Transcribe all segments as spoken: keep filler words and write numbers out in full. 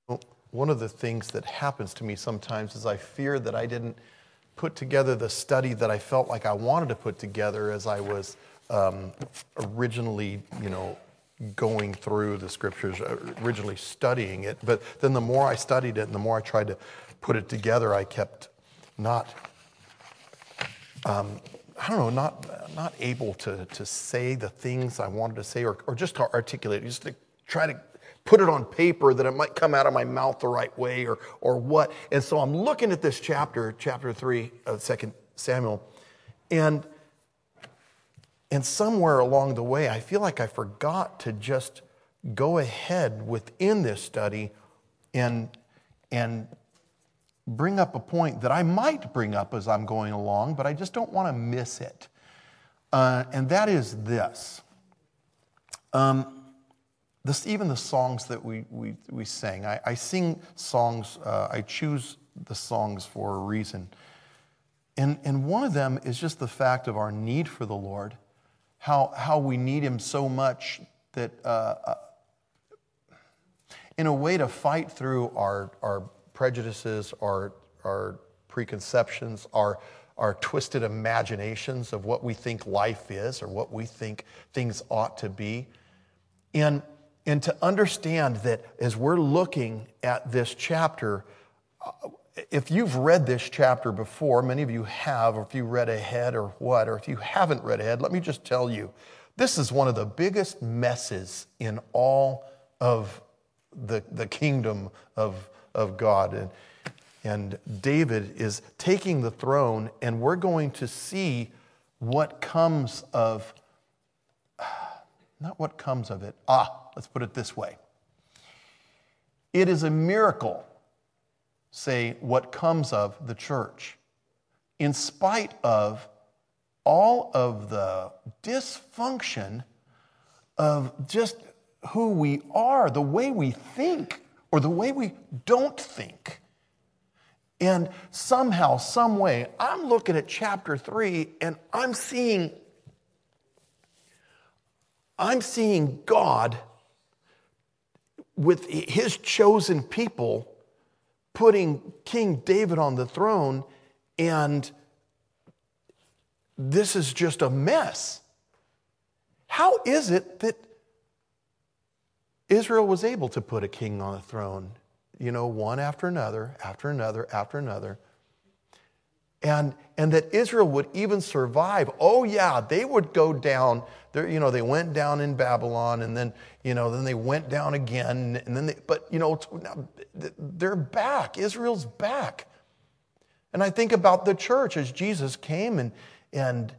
Well, one of the things that happens to me sometimes is I fear that I didn't put together the study that I felt like I wanted to put together as I was um, originally, you know, going through the scriptures, originally studying it. But then the more I studied it and the more I tried to put it together, I kept not, um, I don't know, not not able to to say the things I wanted to say, or or just to articulate, just to try to put it on paper that it might come out of my mouth the right way, or or what. And so I'm looking at this chapter, chapter three of Second Samuel, and and somewhere along the way, I feel like I forgot to just go ahead within this study and and bring up a point that I might bring up as I'm going along, but I just don't want to miss it. Uh, and that is this. Um, this even the songs that we we, we sing. I, I sing songs, uh, I choose the songs for a reason. And, and one of them is just the fact of our need for the Lord, how, how we need Him so much that uh, uh, in a way to fight through our, our prejudices, our, our preconceptions, our, our twisted imaginations of what we think life is or what we think things ought to be. And, and to understand that as we're looking at this chapter, if you've read this chapter before, many of you have, or if you read ahead or what, or if you haven't read ahead, let me just tell you, this is one of the biggest messes in all of the, the kingdom of, of God. And, and David is taking the throne, and we're going to see what comes of, not what comes of it. Ah, let's put it this way. It is a miracle, say, what comes of the church, in spite of all of the dysfunction of just who we are, the way we think, or the way we don't think. And somehow, some way, I'm looking at chapter three, and I'm seeing, I'm seeing God with His chosen people putting King David on the throne, and this is just a mess. How is it that Israel was able to put a king on the throne? You know, one after another, after another, after another. And, and that Israel would even survive. Oh yeah, they would go down. There, you know, they went down in Babylon, and then, you know, then they went down again, and then they, but you know, they're back. Israel's back. And I think about the church as Jesus came and and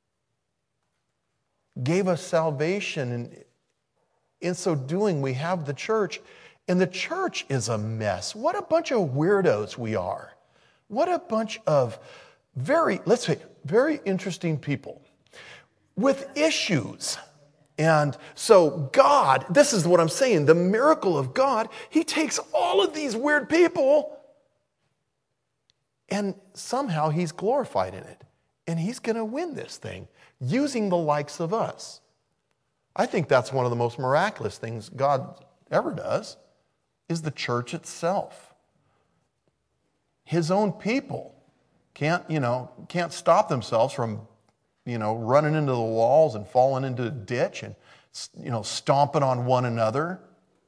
gave us salvation, and in so doing, we have the church, and the church is a mess. What a bunch of weirdos we are. What a bunch of very, let's say, very interesting people with issues. And so God, this is what I'm saying, the miracle of God, He takes all of these weird people and somehow He's glorified in it. And He's going to win this thing using the likes of us. I think that's one of the most miraculous things God ever does, is the church itself. His own people can't, you know, can't stop themselves from, you know, running into the walls and falling into a ditch and, you know, stomping on one another.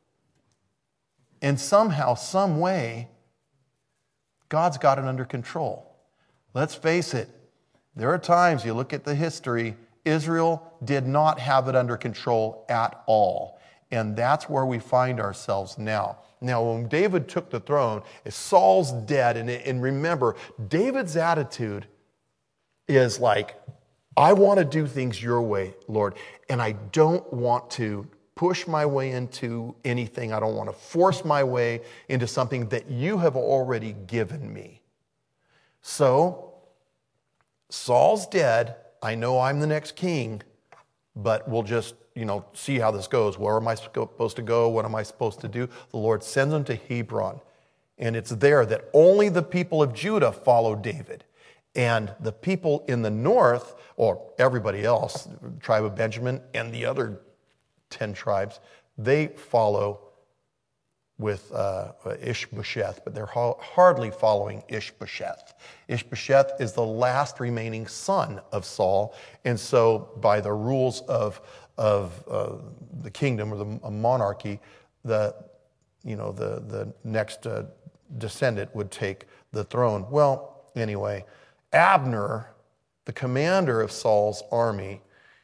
And somehow, some way, God's got it under control. Let's face it, there are times you look at the history, Israel did not have it under control at all. And that's where we find ourselves now. Now, when David took the throne, Saul's dead. And, and remember, David's attitude is like, I want to do things your way, Lord. And I don't want to push my way into anything. I don't want to force my way into something that you have already given me. So, Saul's dead. I know I'm the next king, but we'll just, you know, see how this goes. Where am I supposed to go? What am I supposed to do? The Lord sends them to Hebron. And it's there that only the people of Judah follow David. And the people in the north, or everybody else, the tribe of Benjamin and the other ten tribes, they follow with uh, Ishbosheth, but they're ha- hardly following Ishbosheth. Ishbosheth is the last remaining son of Saul, and so by the rules of of uh, the kingdom or the a monarchy, the you know the the next uh, descendant would take the throne. Well, anyway, Abner, the commander of Saul's army,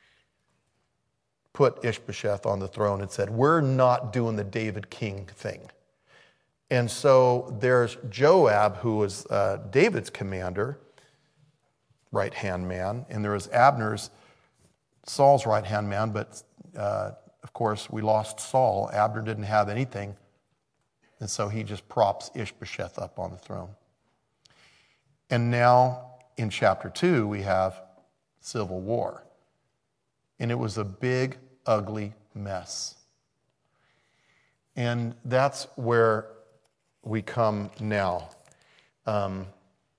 put Ishbosheth on the throne and said, we're not doing the David king thing. And so there's Joab, who was uh, David's commander, right-hand man, and there was Abner's, Saul's right-hand man, but uh, of course we lost Saul. Abner didn't have anything, and so he just props Ishbosheth up on the throne. And now in chapter two we have civil war. And it was a big, ugly mess. And that's where we come now. Um,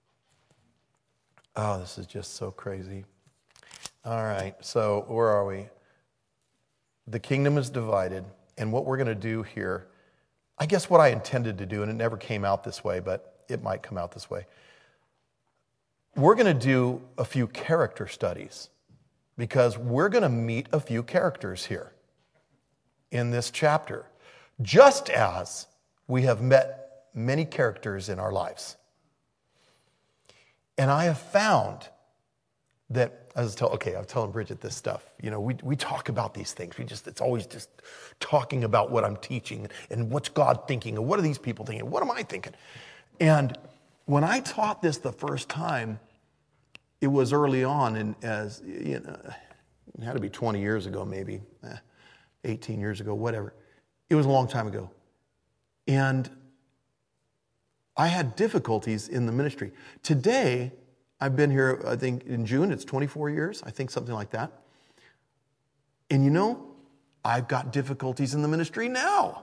oh, this is just so crazy. All right, so where are we? The kingdom is divided, and what we're going to do here, I guess what I intended to do, and it never came out this way, but it might come out this way. We're going to do a few character studies, because we're going to meet a few characters here in this chapter, just as we have met many characters in our lives. And I have found that, I was telling, okay, I was telling Bridget this stuff. You know, we, we talk about these things. We just, it's always just talking about what I'm teaching and what's God thinking and what are these people thinking? What am I thinking? And when I taught this the first time, it was early on, and as you know, it had to be twenty years ago, maybe eh, eighteen years ago, whatever. It was a long time ago, and I had difficulties in the ministry. Today, I've been here. I think in June it's twenty-four years. I think something like that. And you know, I've got difficulties in the ministry now.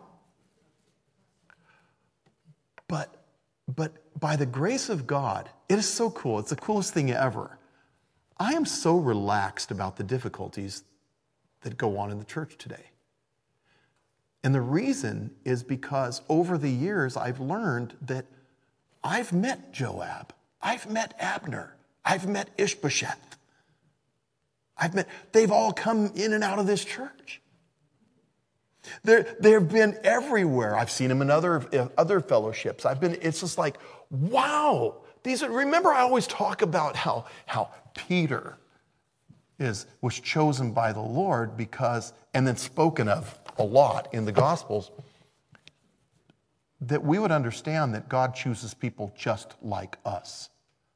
But But by the grace of God, it is so cool. It's the coolest thing ever. I am so relaxed about the difficulties that go on in the church today. And the reason is because over the years, I've learned that I've met Joab. I've met Abner. I've met Ishbosheth. I've met, they've all come in and out of this church. They're, they've been everywhere. I've seen them in other, other fellowships. I've been, it's just like, wow. These are, remember I always talk about how, how Peter is, was chosen by the Lord because, and then spoken of a lot in the Gospels, that we would understand that God chooses people just like us.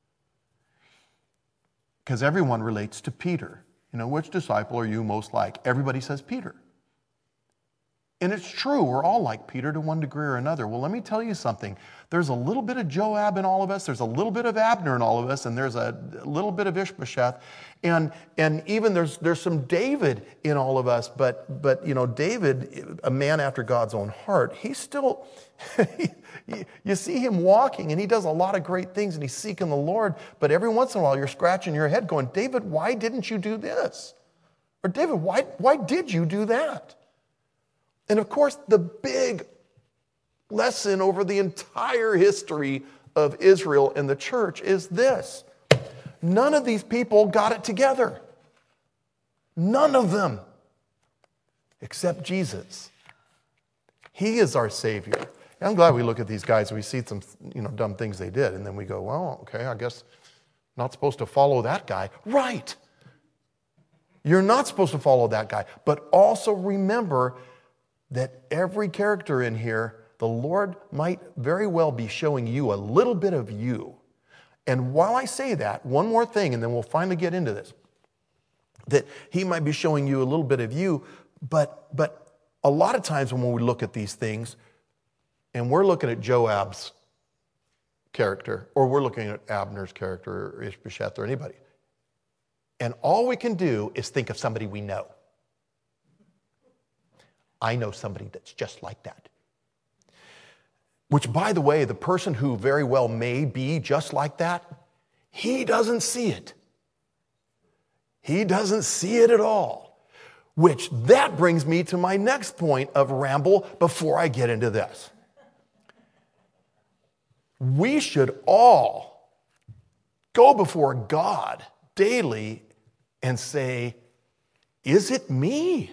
Because everyone relates to Peter. You know, which disciple are you most like? Everybody says Peter. And it's true, we're all like Peter to one degree or another. Well, let me tell you something. There's a little bit of Joab in all of us. There's a little bit of Abner in all of us. And there's a little bit of Ishbosheth. And, and even there's, there's some David in all of us. But, but, you know, David, a man after God's own heart, he's still, you see him walking and he does a lot of great things and he's seeking the Lord. But every once in a while you're scratching your head going, David, why didn't you do this? Or David, why, why did you do that? And of course, the big lesson over the entire history of Israel and the church is this. None of these people got it together. None of them. Except Jesus. He is our Savior. And I'm glad we look at these guys and we see some, you know, dumb things they did. And then we go, well, okay, I guess not supposed to follow that guy. Right. You're not supposed to follow that guy. But also remember that every character in here, the Lord might very well be showing you a little bit of you. And while I say that, one more thing, and then we'll finally get into this, that he might be showing you a little bit of you, but, but a lot of times when we look at these things, and we're looking at Joab's character, or we're looking at Abner's character, or Ishbosheth, or anybody, and all we can do is think of somebody we know. I know somebody that's just like that. Which, by the way, the person who very well may be just like that, he doesn't see it. He doesn't see it at all. Which, that brings me to my next point of ramble before I get into this. we should all go before God daily and say, is it me?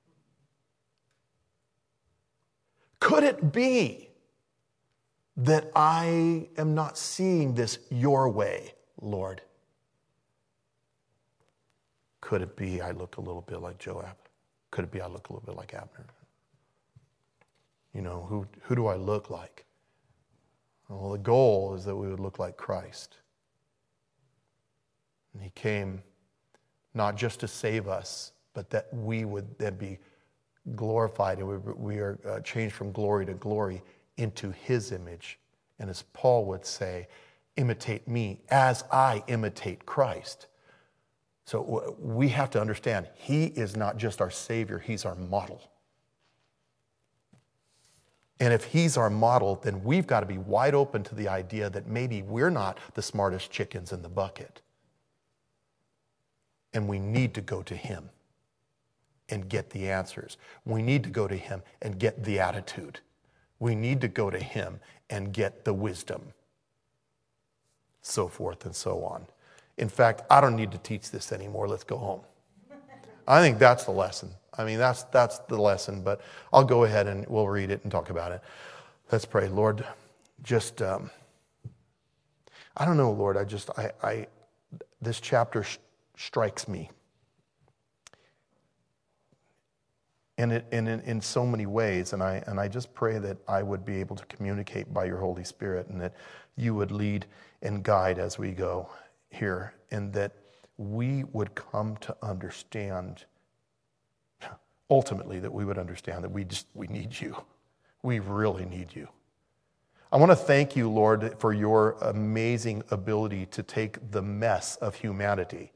Could it be that I am not seeing this your way, Lord? Could it be I look a little bit like Joab? Could it be I look a little bit like Abner? You know, who, who do I look like? Well, the goal is that we would look like Christ. And he came not just to save us, but that we would then be glorified and we, we are uh, changed from glory to glory into his image. And as Paul would say, imitate me as I imitate Christ. So we have to understand, he is not just our Savior, he's our model. And if he's our model, then we've got to be wide open to the idea that maybe we're not the smartest chickens in the bucket. And we need to go to him and get the answers. We need to go to him and get the attitude. We need to go to him and get the wisdom. So forth and so on. In fact, I don't need to teach this anymore. Let's go home. I think that's the lesson. I mean, that's that's the lesson, but I'll go ahead and we'll read it and talk about it. Let's pray. Lord, just, um, I don't know, Lord, I just, I, I this chapter sh- strikes me. And, it, and in, in so many ways, and I, and I just pray that I would be able to communicate by your Holy Spirit and that you would lead and guide as we go here, and that we would come to understand, ultimately, that we would understand that we just, we need you. We really need you. I want to thank you, Lord, for your amazing ability to take the mess of humanity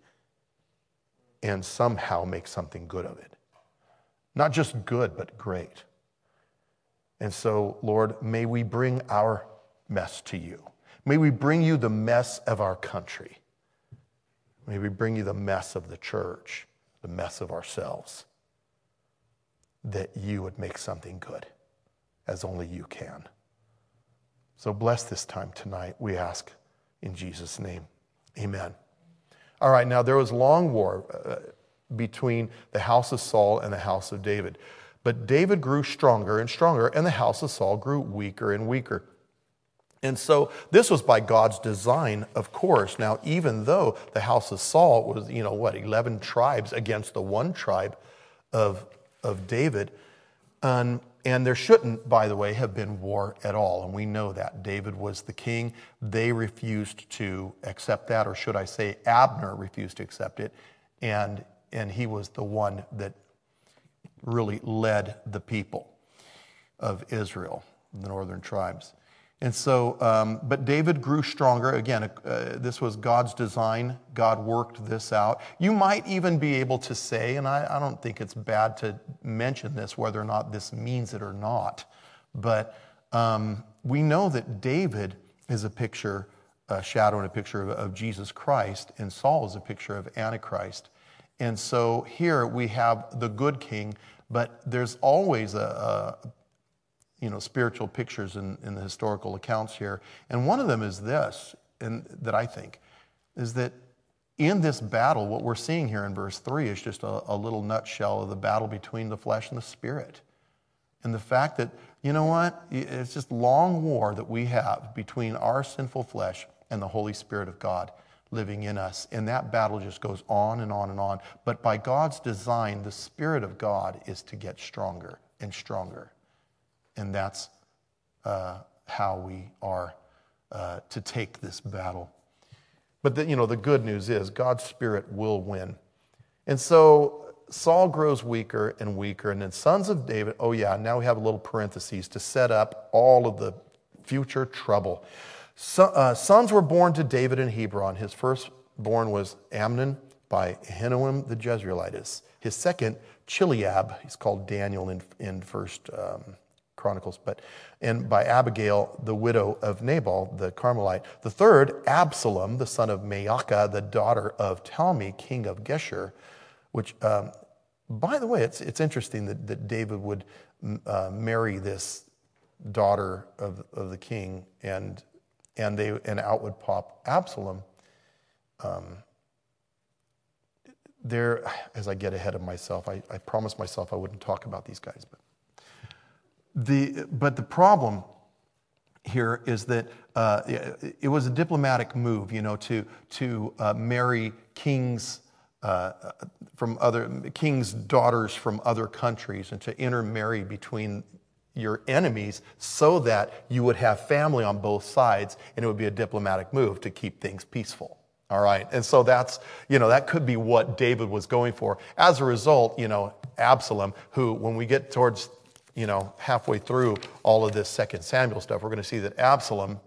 and somehow make something good of it. Not just good, but great. And so, Lord, may we bring our mess to you. May we bring you the mess of our country. May we bring you the mess of the church, the mess of ourselves, that you would make something good, as only you can. So bless this time tonight, we ask in Jesus' name. Amen. All right, now there was long war uh, between the house of Saul and the house of David. But David grew stronger and stronger, and the house of Saul grew weaker and weaker. And so this was by God's design, of course. Now, even though the house of Saul was, you know, what, eleven tribes against the one tribe of, of David, um, and there shouldn't, by the way, have been war at all. And we know that. David was the king. They refused to accept that, or should I say Abner refused to accept it. And, and he was the one that really led the people of Israel, the northern tribes. And so, um, but David grew stronger. Again, uh, this was God's design. God worked this out. You might even be able to say, and I, I don't think it's bad to mention this, whether or not this means it or not, but um, we know that David is a picture, a shadow and a picture of, of Jesus Christ, and Saul is a picture of Antichrist. And so here we have the good king, but there's always a, a you know, spiritual pictures in, in the historical accounts here. And one of them is this, and that I think, is that in this battle, what we're seeing here in verse three is just a, a little nutshell of the battle between the flesh and the spirit. And the fact that, you know what, it's just long war that we have between our sinful flesh and the Holy Spirit of God living in us. And that battle just goes on and on and on. But by God's design, the Spirit of God is to get stronger and stronger. And that's uh, how we are uh, to take this battle. But the, you know, the good news is God's Spirit will win. And so Saul grows weaker and weaker. And then sons of David, oh yeah, now we have a little parentheses to set up all of the future trouble. So, uh, sons were born to David in Hebron. His firstborn was Amnon by Ahinoam the Jezreelitess. His second, Chileab, he's called Daniel in, in first um, Chronicles, but and by Abigail, the widow of Nabal, the Carmelite. The third, Absalom, the son of Maacah, the daughter of Talmi, king of Geshur, which, um, by the way, it's it's interesting that, that David would uh, marry this daughter of, of the king, and and they and out would pop Absalom. Um, there, as I get ahead of myself, I, I promised myself I wouldn't talk about these guys, but the but the problem here is that uh, it was a diplomatic move, you know, to to uh, marry kings uh, from other kings' daughters from other countries and to intermarry between your enemies so that you would have family on both sides, and it would be a diplomatic move to keep things peaceful. All right, and so that's, you know, that could be what David was going for. As a result, you know, Absalom, who, when we get towards, you know, halfway through all of this Second Samuel stuff, we're going to see that Absalom,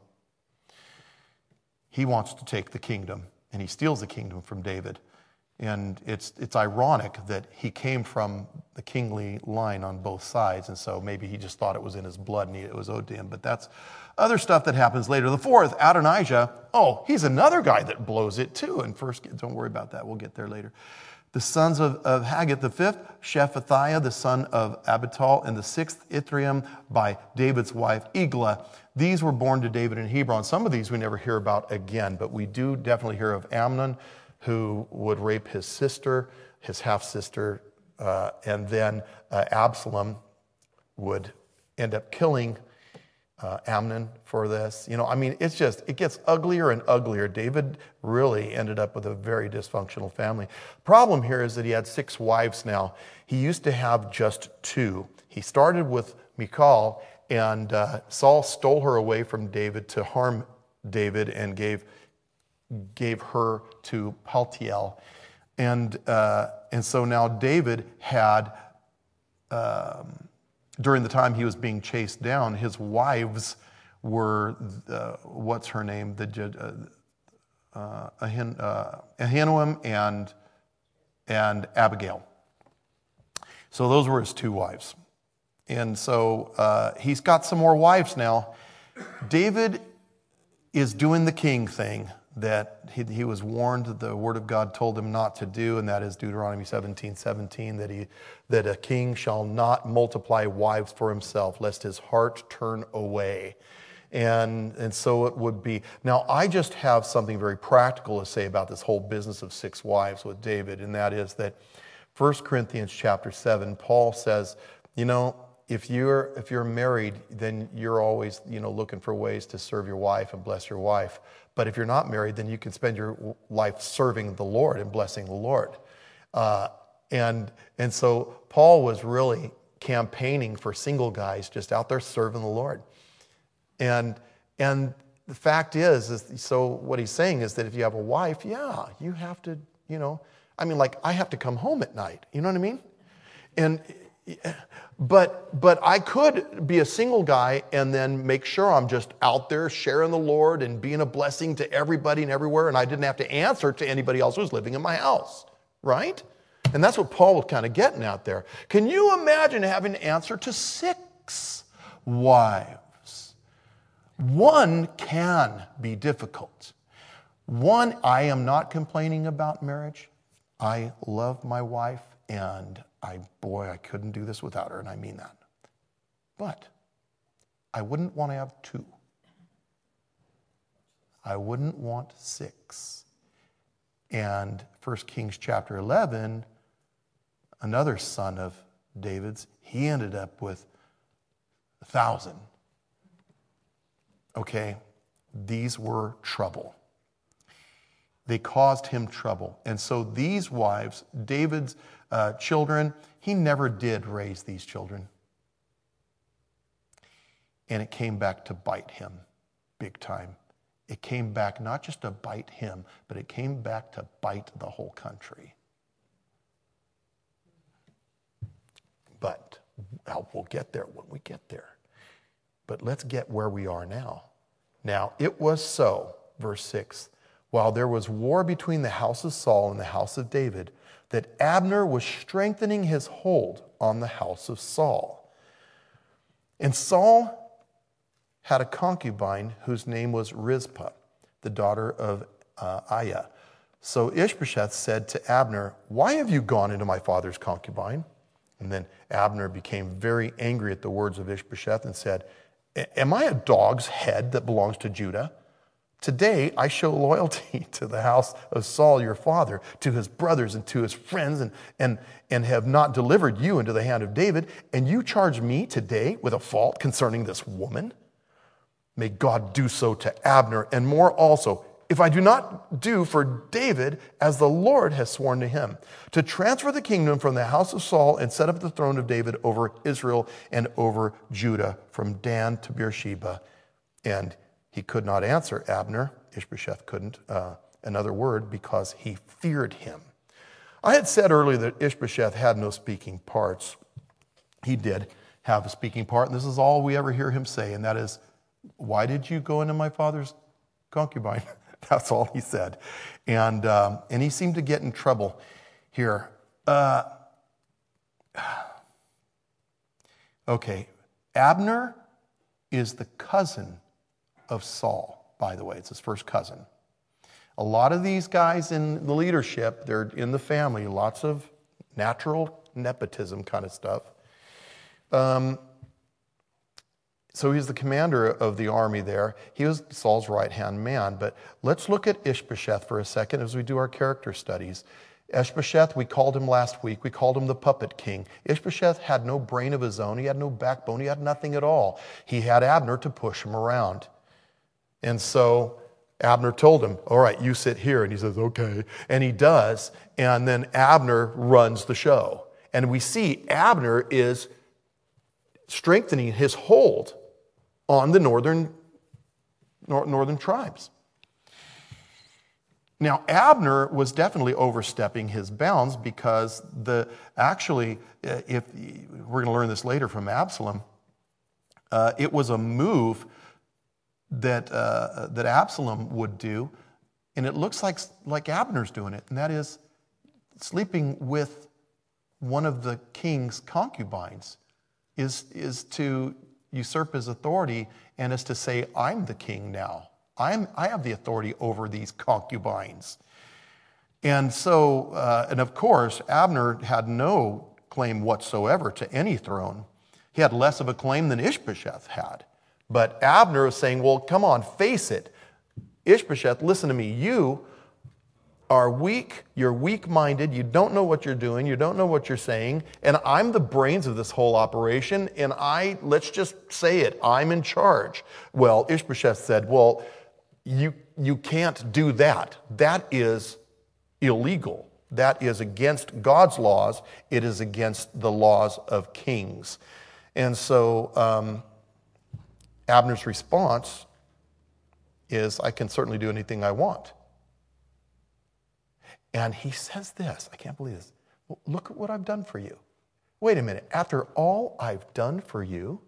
he wants to take the kingdom, and he steals the kingdom from David. And it's it's ironic that he came from the kingly line on both sides, and so maybe he just thought it was in his blood and he, it was owed to him. But that's other stuff that happens later. The fourth, Adonijah, oh, he's another guy that blows it too. And first, don't worry about that. We'll get there later. The sons of, of Haggith, the fifth, Shephatiah, the son of Abital, and the sixth, Ithream, by David's wife, Eglah. These were born to David in Hebron. Some of these we never hear about again, but we do definitely hear of Amnon, who would rape his sister, his half-sister, uh, and then uh, Absalom would end up killing uh, Amnon for this. You know, I mean, it's just, it gets uglier and uglier. David really ended up with a very dysfunctional family. Problem here is that he had six wives now. He used to have just two. He started with Michal, and uh, Saul stole her away from David to harm David and gave gave her to Paltiel. And uh, and so now David had, um, during the time he was being chased down, his wives were, the, what's her name? The uh, uh, Ahin, uh, Ahinoam and, and Abigail. So those were his two wives. And so uh, he's got some more wives now. David is doing the king thing that he, he was warned, that the word of God told him not to do, and that is Deuteronomy seventeen seventeen, that he that a king shall not multiply wives for himself, lest his heart turn away. And, and so it would be. Now, I just have something very practical to say about this whole business of six wives with David, and that is that First Corinthians chapter seven, Paul says, you know, if you're if you're married, then you're always, you know, looking for ways to serve your wife and bless your wife. But if you're not married, then you can spend your life serving the Lord and blessing the Lord. Uh, and and so Paul was really campaigning for single guys just out there serving the Lord. And and the fact is, is so what he's saying is that if you have a wife, yeah, you have to, you know, I mean, like I have to come home at night. You know what I mean? And But but I could be a single guy and then make sure I'm just out there sharing the Lord and being a blessing to everybody and everywhere, and I didn't have to answer to anybody else who's living in my house, right? And that's what Paul was kind of getting out there. Can you imagine having to answer to six wives? One can be difficult. One, I am not complaining about marriage. I love my wife, and I, boy, I couldn't do this without her, and I mean that. But I wouldn't want to have two. I wouldn't want six. And First Kings chapter eleven, another son of David's, he ended up with a thousand. Okay, these were trouble. They caused him trouble. And so these wives, David's uh, children, he never did raise these children. And it came back to bite him big time. It came back not just to bite him, but it came back to bite the whole country. But well, we'll get there when we get there. But let's get where we are now. Now, it was so, verse six, while there was war between the house of Saul and the house of David, that Abner was strengthening his hold on the house of Saul. And Saul had a concubine whose name was Rizpah, the daughter of uh, Aiah. So Ishbosheth said to Abner, "Why have you gone into my father's concubine?" And then Abner became very angry at the words of Ishbosheth and said, "Am I a dog's head that belongs to Judah? Today I show loyalty to the house of Saul your father, to his brothers and to his friends, and, and, and have not delivered you into the hand of David, and you charge me today with a fault concerning this woman? May God do so to Abner, and more also, if I do not do for David as the Lord has sworn to him, to transfer the kingdom from the house of Saul and set up the throne of David over Israel and over Judah, from Dan to Beersheba. And he could not answer Abner, Ishbosheth couldn't, uh, another word, because he feared him. I had said earlier that Ishbosheth had no speaking parts. He did have a speaking part, and this is all we ever hear him say, and that is, why did you go into my father's concubine? That's all he said. And, um, and he seemed to get in trouble here. Uh, okay, Abner is the cousin of Saul, by the way. It's his first cousin. A lot of these guys in the leadership, they're in the family, lots of natural nepotism kind of stuff. Um, so he's the commander of the army there. He was Saul's right-hand man. But let's look at Ishbosheth for a second as we do our character studies. Ishbosheth, we called him last week, we called him the puppet king. Ishbosheth had no brain of his own. He had no backbone. He had nothing at all. He had Abner to push him around. And so Abner told him, all right, you sit here. And he says, okay. And he does. And then Abner runs the show. And we see Abner is strengthening his hold on the northern, nor- northern tribes. Now, Abner was definitely overstepping his bounds because the actually, if we're going to learn this later from Absalom, uh, it was a move that uh, that Absalom would do, and it looks like like Abner's doing it, and that is sleeping with one of the king's concubines, is is to usurp his authority and is to say, I'm the king now. I'm I have the authority over these concubines. And so, uh, and of course, Abner had no claim whatsoever to any throne. He had less of a claim than Ishbosheth had. But Abner is saying, well, come on, face it. Ishbosheth, listen to me. You are weak. You're weak-minded. You don't know what you're doing. You don't know what you're saying. And I'm the brains of this whole operation. And I, let's just say it, I'm in charge. Well, Ishbosheth said, well, you, you can't do that. That is illegal. That is against God's laws. It is against the laws of kings. And so, um, Abner's response is, I can certainly do anything I want. And he says this, I can't believe this. Well, look at what I've done for you. Wait a minute, after all I've done for you?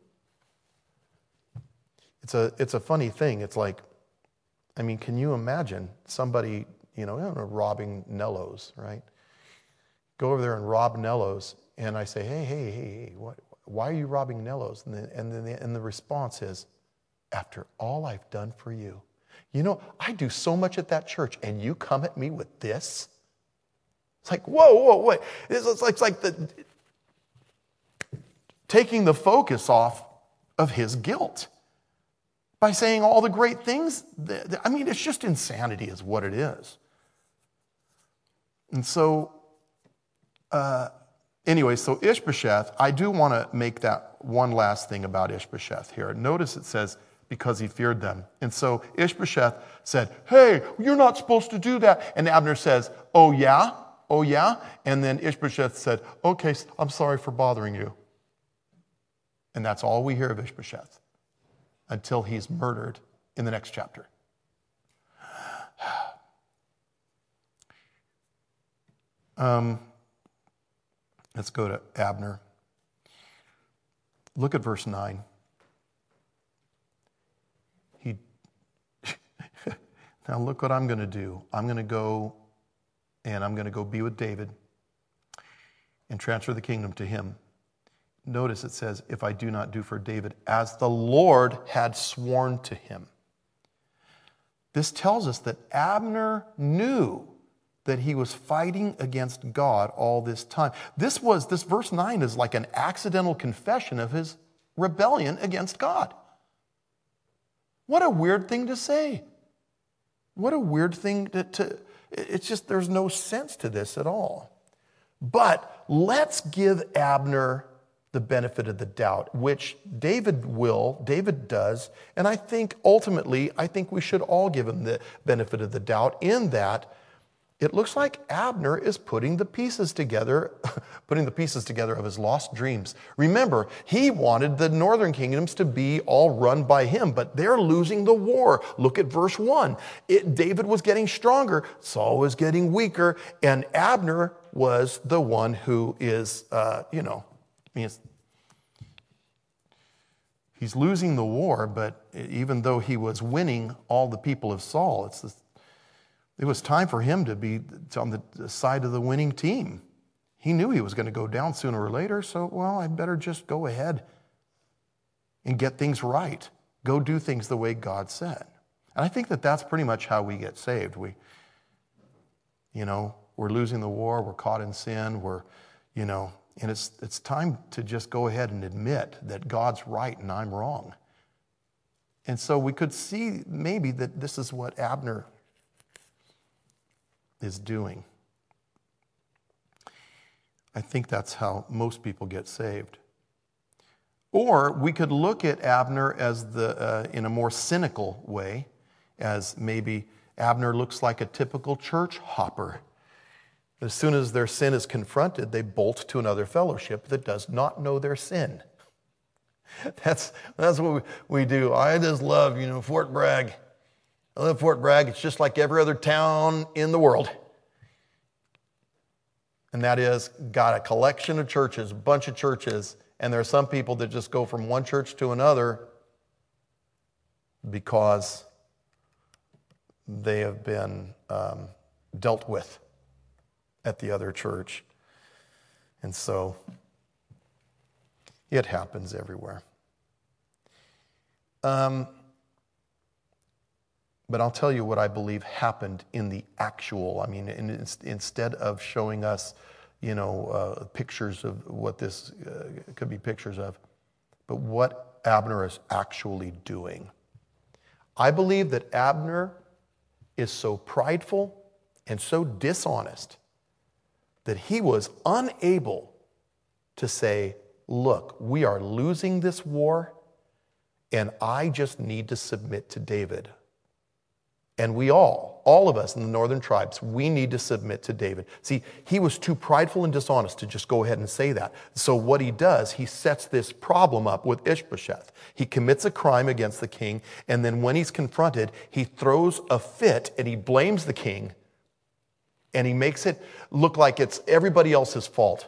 It's a, it's a funny thing. It's like, I mean, can you imagine somebody, you know, I don't know, robbing Nello's, right? Go over there and rob Nello's, and I say, hey, hey, hey, hey, what? Why are you robbing Nello's? And, the, and, then the, and the response is, after all I've done for you. You know, I do so much at that church, and you come at me with this? It's like, whoa, whoa, wait. It's, it's like, it's like the, taking the focus off of his guilt by saying all the great things. That, I mean, it's just insanity is what it is. And so, uh, Anyway, so Ishbosheth, I do want to make that one last thing about Ishbosheth here. Notice it says, because he feared them. And so Ishbosheth said, hey, you're not supposed to do that. And Abner says, oh yeah? Oh yeah? And then Ishbosheth said, okay, I'm sorry for bothering you. And that's all we hear of Ishbosheth until he's murdered in the next chapter. Um... Let's go to Abner. Look at verse nine. He now look what I'm going to do. I'm going to go and I'm going to go be with David and transfer the kingdom to him. Notice it says, if I do not do for David as the Lord had sworn to him. This tells us that Abner knew that he was fighting against God all this time. This was, this verse nine is like an accidental confession of his rebellion against God. What a weird thing to say. what a weird thing to, to, it's just, there's no sense to this at all. But let's give Abner the benefit of the doubt, which David will, David does, and I think ultimately, I think we should all give him the benefit of the doubt in that it looks like Abner is putting the pieces together, putting the pieces together of his lost dreams. Remember, he wanted the northern kingdoms to be all run by him, but they're losing the war. Look at verse one. It, David was getting stronger, Saul was getting weaker, and Abner was the one who is, uh, you know, I mean, it's, he's losing the war, but even though he was winning all the people of Saul, it's this, it was time for him to be on the side of the winning team. He knew he was going to go down sooner or later, so, well, I better just go ahead and get things right. Go do things the way God said. And I think that that's pretty much how we get saved. We, you know, we're losing the war, we're caught in sin, we're, you know, and it's it's time to just go ahead and admit that God's right and I'm wrong. And so we could see maybe that this is what Abner is doing. I think that's how most people get saved. Or we could look at Abner as the uh, in a more cynical way, as maybe Abner looks like a typical church hopper. As soon as their sin is confronted, they bolt to another fellowship that does not know their sin. That's that's what we, we do. I just love, you know, Fort Bragg. I love Fort Bragg. It's just like every other town in the world. And that is, got a collection of churches, a bunch of churches, and there are some people that just go from one church to another because they have been um, dealt with at the other church. And so it happens everywhere. Um, but I'll tell you what I believe happened in the actual. I mean, in, instead of showing us, you know, uh, pictures of what this uh, could be pictures of, but what Abner is actually doing. I believe that Abner is so prideful and so dishonest that he was unable to say, look, we are losing this war, and I just need to submit to David. And we all, all of us in the northern tribes, we need to submit to David. See, he was too prideful and dishonest to just go ahead and say that. So what he does, he sets this problem up with Ishbosheth. He commits a crime against the king, and then when he's confronted, he throws a fit and he blames the king, and he makes it look like it's everybody else's fault.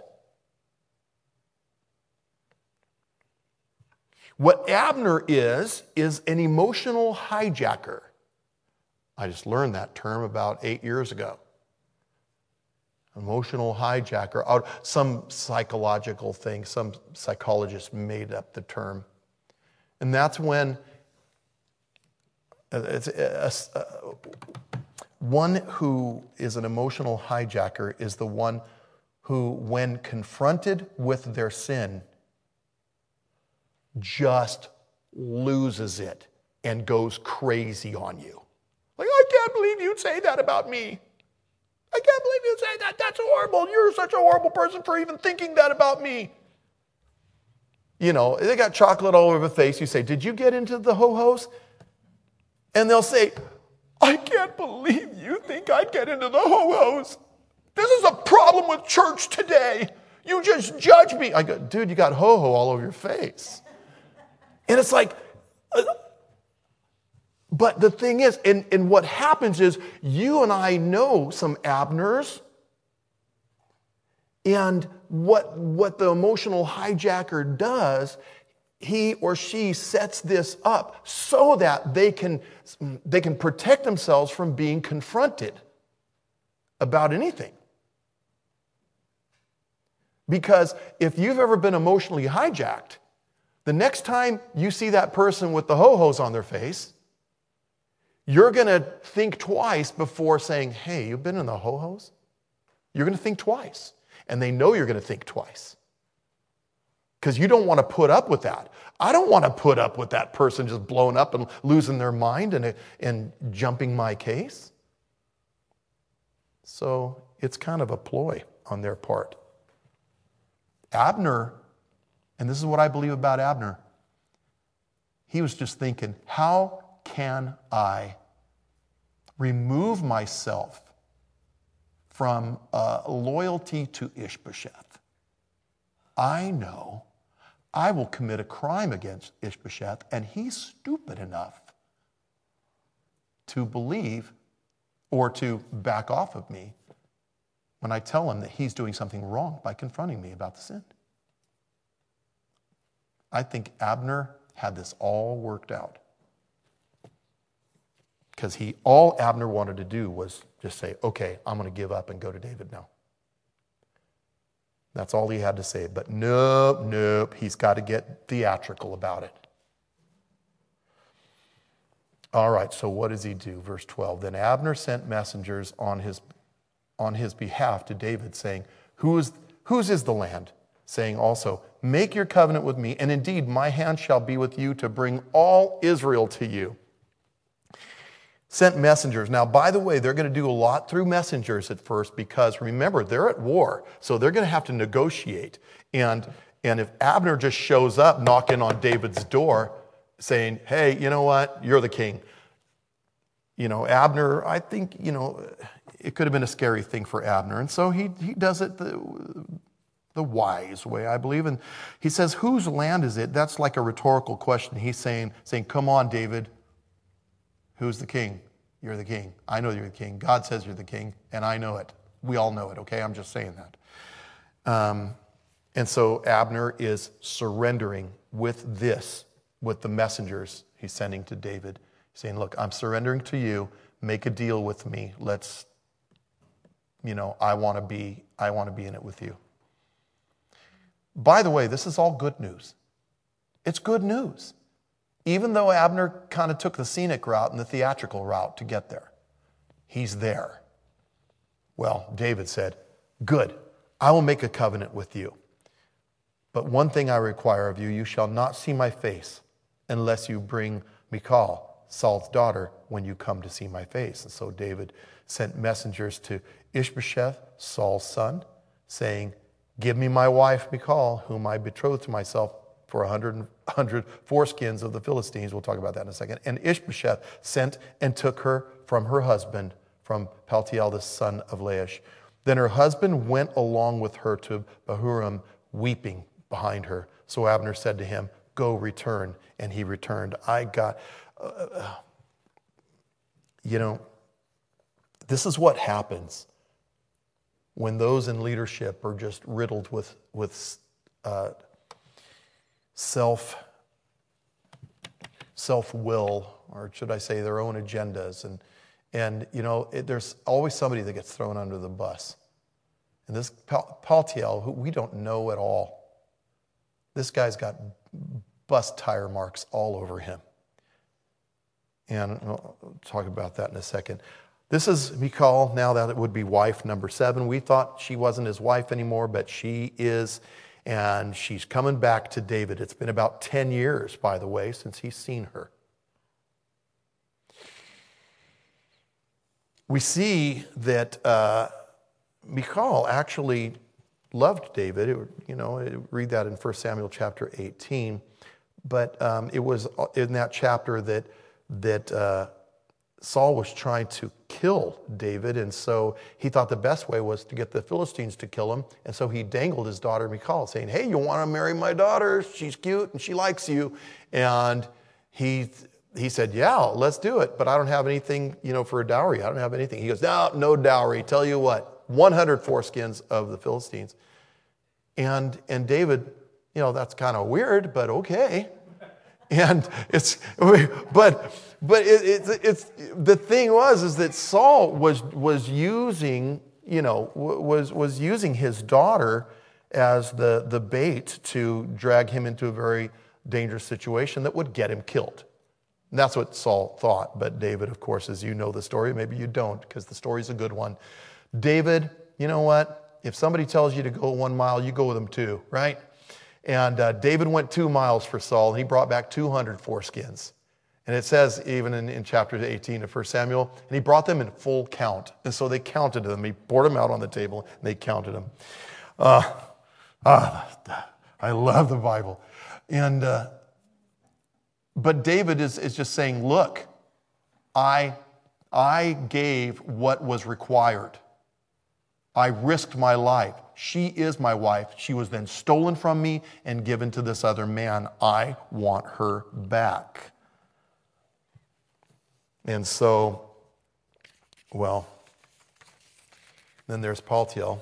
What Abner is, is an emotional hijacker. I just learned that term about eight years ago. Emotional hijacker. Out some psychological thing, some psychologist made up the term. And that's when it's a, a, a, one who is an emotional hijacker is the one who, when confronted with their sin, just loses it and goes crazy on you. Like, I can't believe you'd say that about me. I can't believe you'd say that. That's horrible. You're such a horrible person for even thinking that about me. You know, they got chocolate all over the face. You say, did you get into the ho-hos? And they'll say, I can't believe you think I'd get into the ho-hos. This is a problem with church today. You just judge me. I go, dude, you got ho-ho all over your face. And it's like... Uh, But the thing is, and, and what happens is, you and I know some Abners, and what, what the emotional hijacker does, he or she sets this up so that they can, they can protect themselves from being confronted about anything. Because if you've ever been emotionally hijacked, the next time you see that person with the ho-hos on their face, you're going to think twice before saying, hey, you've been in the ho-hos? You're going to think twice. And they know you're going to think twice. Because you don't want to put up with that. I don't want to put up with that person just blowing up and losing their mind and, and jumping my case. So it's kind of a ploy on their part. Abner, and this is what I believe about Abner, he was just thinking, how can I remove myself from uh, loyalty to Ishbosheth? I know I will commit a crime against Ishbosheth, and he's stupid enough to believe or to back off of me when I tell him that he's doing something wrong by confronting me about the sin. I think Abner had this all worked out. Because he, all Abner wanted to do was just say, okay, I'm going to give up and go to David now. That's all he had to say. But nope, nope, he's got to get theatrical about it. All right, so what does he do? Verse twelve, then Abner sent messengers on his, on his behalf to David, saying, Who is, whose is the land? Saying also, make your covenant with me, and indeed my hand shall be with you to bring all Israel to you. Sent messengers. Now, by the way, they're going to do a lot through messengers at first because, remember, they're at war, so they're going to have to negotiate. And, and if Abner just shows up knocking on David's door saying, hey, you know what, you're the king. You know, Abner, I think, you know, it could have been a scary thing for Abner. And so he, he does it the, the wise way, I believe. And he says, whose land is it? That's like a rhetorical question. He's saying, saying, come on, David. Who's the king? You're the king. I know you're the king. God says you're the king, and I know it. We all know it, okay? I'm just saying that. Um, and so Abner is surrendering with this, with the messengers he's sending to David, saying, look, I'm surrendering to you. Make a deal with me. Let's, you know, I want to be, I want to be in it with you. By the way, this is all good news. It's good news. Even though Abner kind of took the scenic route and the theatrical route to get there, he's there. Well, David said, good, I will make a covenant with you. But one thing I require of you, you shall not see my face unless you bring Michal, Saul's daughter, when you come to see my face. And so David sent messengers to Ishbosheth, Saul's son, saying, give me my wife Michal, whom I betrothed to myself for a hundred, hundred foreskins of the Philistines. We'll talk about that in a second. And Ishbosheth sent and took her from her husband, from Paltiel, the son of Laish. Then her husband went along with her to Bahurim, weeping behind her. So Abner said to him, go return. And he returned. I got, uh, you know, this is what happens when those in leadership are just riddled with, with uh, self, self-will, or should I say their own agendas. And, and you know, it, there's always somebody that gets thrown under the bus. And this Paltiel, who we don't know at all, this guy's got bus tire marks all over him. And I'll talk about that in a second. This is Michal, now that it would be wife number seven. We thought she wasn't his wife anymore, but she is. And she's coming back to David. It's been about ten years, by the way, since he's seen her. We see that uh, Michal actually loved David. It, you know, read that in First Samuel chapter eighteen. But um, it was in that chapter that that uh, Saul was trying to kill David, and so he thought the best way was to get the Philistines to kill him, and so he dangled his daughter Michal, saying, hey, you want to marry my daughter? She's cute and she likes you. And he he said, yeah, let's do it, but I don't have anything, you know, for a dowry. I don't have anything. He goes, no, no dowry. Tell you what, one hundred foreskins of the Philistines. And and David, you know, that's kind of weird, but okay. And it's, but but it, it's it's the thing was is that Saul was was using, you know, was was using his daughter as the the bait to drag him into a very dangerous situation that would get him killed. And that's what Saul thought. But David, of course, as you know the story, maybe you don't, because the story's a good one. David, you know what? If somebody tells you to go one mile, you go with them too, right? And uh, David went two miles for Saul, and he brought back two hundred foreskins. And it says even in, in chapter eighteen of First Samuel, and he brought them in full count. And so they counted them. He poured them out on the table, and they counted them. Uh, ah, I love the Bible. And uh, but David is, is just saying, look, I, I gave what was required. I risked my life. She is my wife. She was then stolen from me and given to this other man. I want her back. And so, well, then there's Paltiel.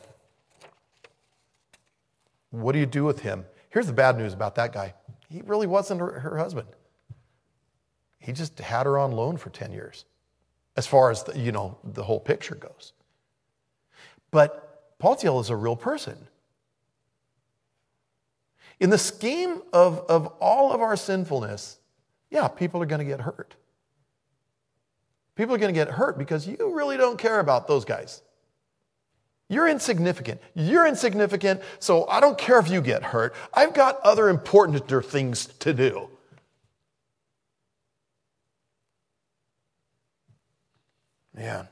What do you do with him? Here's the bad news about that guy. He really wasn't her, her husband. He just had her on loan for ten years, as far as the, you know, the whole picture goes. But Paltiel is a real person. In the scheme of, of all of our sinfulness, yeah, people are going to get hurt. People are going to get hurt because you really don't care about those guys. You're insignificant. You're insignificant, so I don't care if you get hurt. I've got other importanter things to do. Man.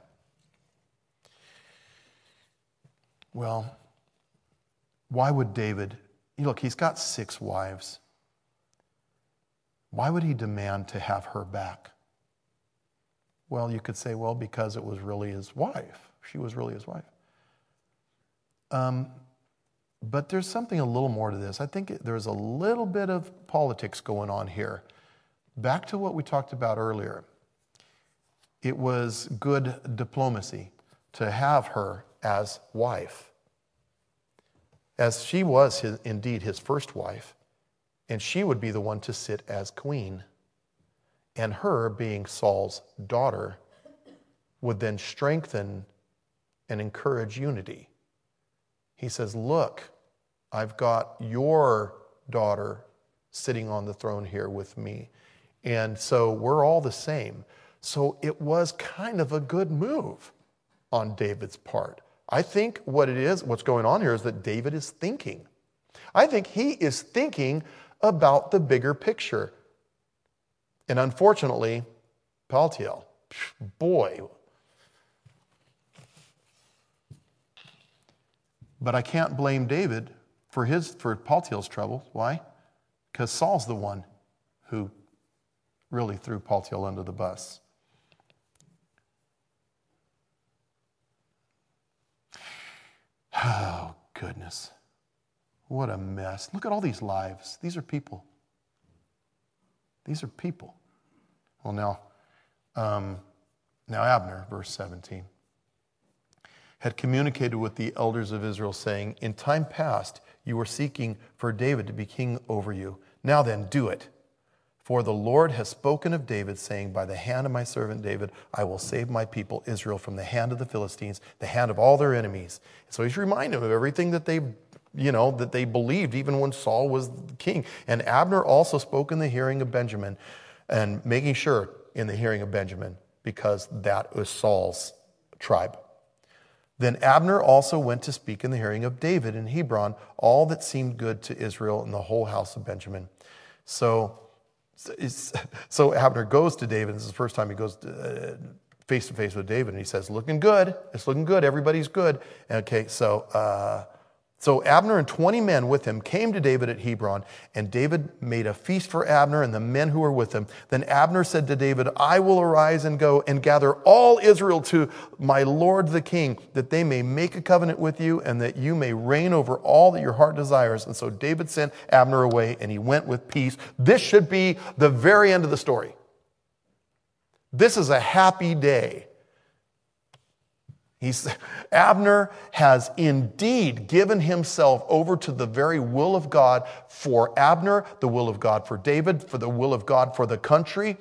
Well, why would David, look, he's got six wives. Why would he demand to have her back? Well, you could say, well, because it was really his wife. She was really his wife. Um, but there's something a little more to this. I think it, there's a little bit of politics going on here. Back to what we talked about earlier. It was good diplomacy to have her as wife, as she was his, indeed his first wife, and she would be the one to sit as queen. And her, being Saul's daughter, would then strengthen and encourage unity. He says, look, I've got your daughter sitting on the throne here with me. And so we're all the same. So it was kind of a good move on David's part. I think what it is, what's going on here is that David is thinking. I think he is thinking about the bigger picture. And unfortunately, Paltiel, boy. But I can't blame David for his for Paltiel's trouble. Why? Because Saul's the one who really threw Paltiel under the bus. Oh, goodness. What a mess. Look at all these lives. These are people. These are people. Well, now, um, now Abner, verse seventeen, had communicated with the elders of Israel, saying, in time past you were seeking for David to be king over you. Now then, do it. For the Lord has spoken of David, saying, by the hand of my servant David, I will save my people Israel from the hand of the Philistines, the hand of all their enemies. So he's reminding them of everything that they, you know, that they believed even when Saul was the king. And Abner also spoke in the hearing of Benjamin, and making sure in the hearing of Benjamin, because that was Saul's tribe. Then Abner also went to speak in the hearing of David in Hebron, all that seemed good to Israel and the whole house of Benjamin. So, so Abner goes to David. This is the first time he goes to, uh, face to face with David, and he says, looking good. It's looking good. Everybody's good. Okay, so uh, so Abner and twenty men with him came to David at Hebron, and David made a feast for Abner and the men who were with him. Then Abner said to David, I will arise and go and gather all Israel to my lord the king, that they may make a covenant with you, and that you may reign over all that your heart desires. And so David sent Abner away, and he went with peace. This should be the very end of the story. This is a happy day. He's, Abner has indeed given himself over to the very will of God for Abner, the will of God for David, for the will of God for the country.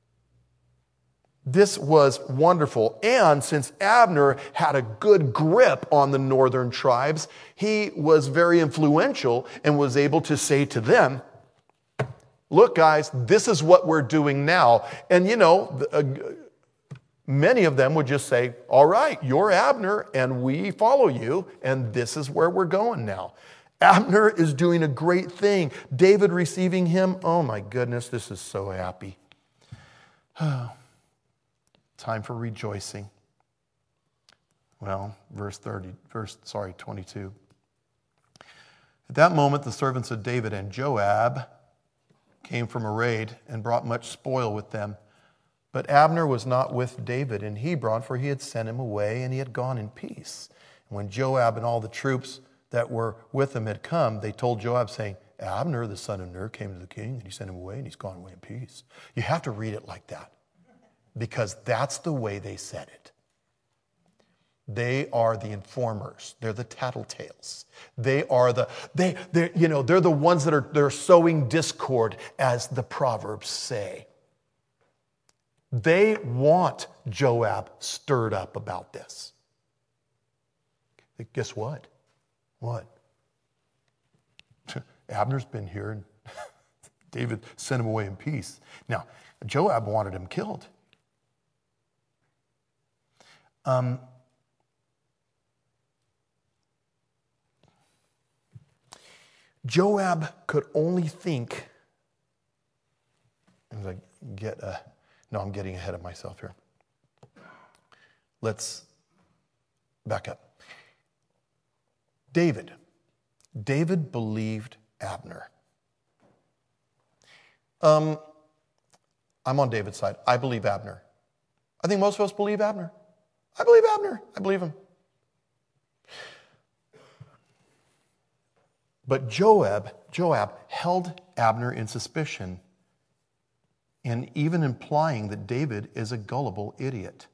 This was wonderful. And since Abner had a good grip on the northern tribes, he was very influential and was able to say to them, look, guys, this is what we're doing now. And, you know, uh, many of them would just say, all right, you're Abner, and we follow you, and this is where we're going now. Abner is doing a great thing. David receiving him. Oh my goodness, this is so happy. Time for rejoicing. Well, verse thirty, verse, sorry, twenty-two. At that moment, the servants of David and Joab came from a raid and brought much spoil with them. But Abner was not with David in Hebron, for he had sent him away, and he had gone in peace. And when Joab and all the troops that were with him had come, they told Joab, saying, Abner, the son of Ner, came to the king, and he sent him away, and he's gone away in peace. You have to read it like that, because that's the way they said it. They are the informers. They're the tattletales. They are the, they, they, you know, they're the ones that are, they're sowing discord, as the Proverbs say. They want Joab stirred up about this. Guess what? What? Abner's been here, and David sent him away in peace. Now, Joab wanted him killed. Um, Joab could only think, as I get a, no, I'm getting ahead of myself here. Let's back up. David. David believed Abner. Um, I'm on David's side. I believe Abner. I think most of us believe Abner. I believe Abner. I believe him. But Joab, Joab held Abner in suspicion, and even implying that David is a gullible idiot.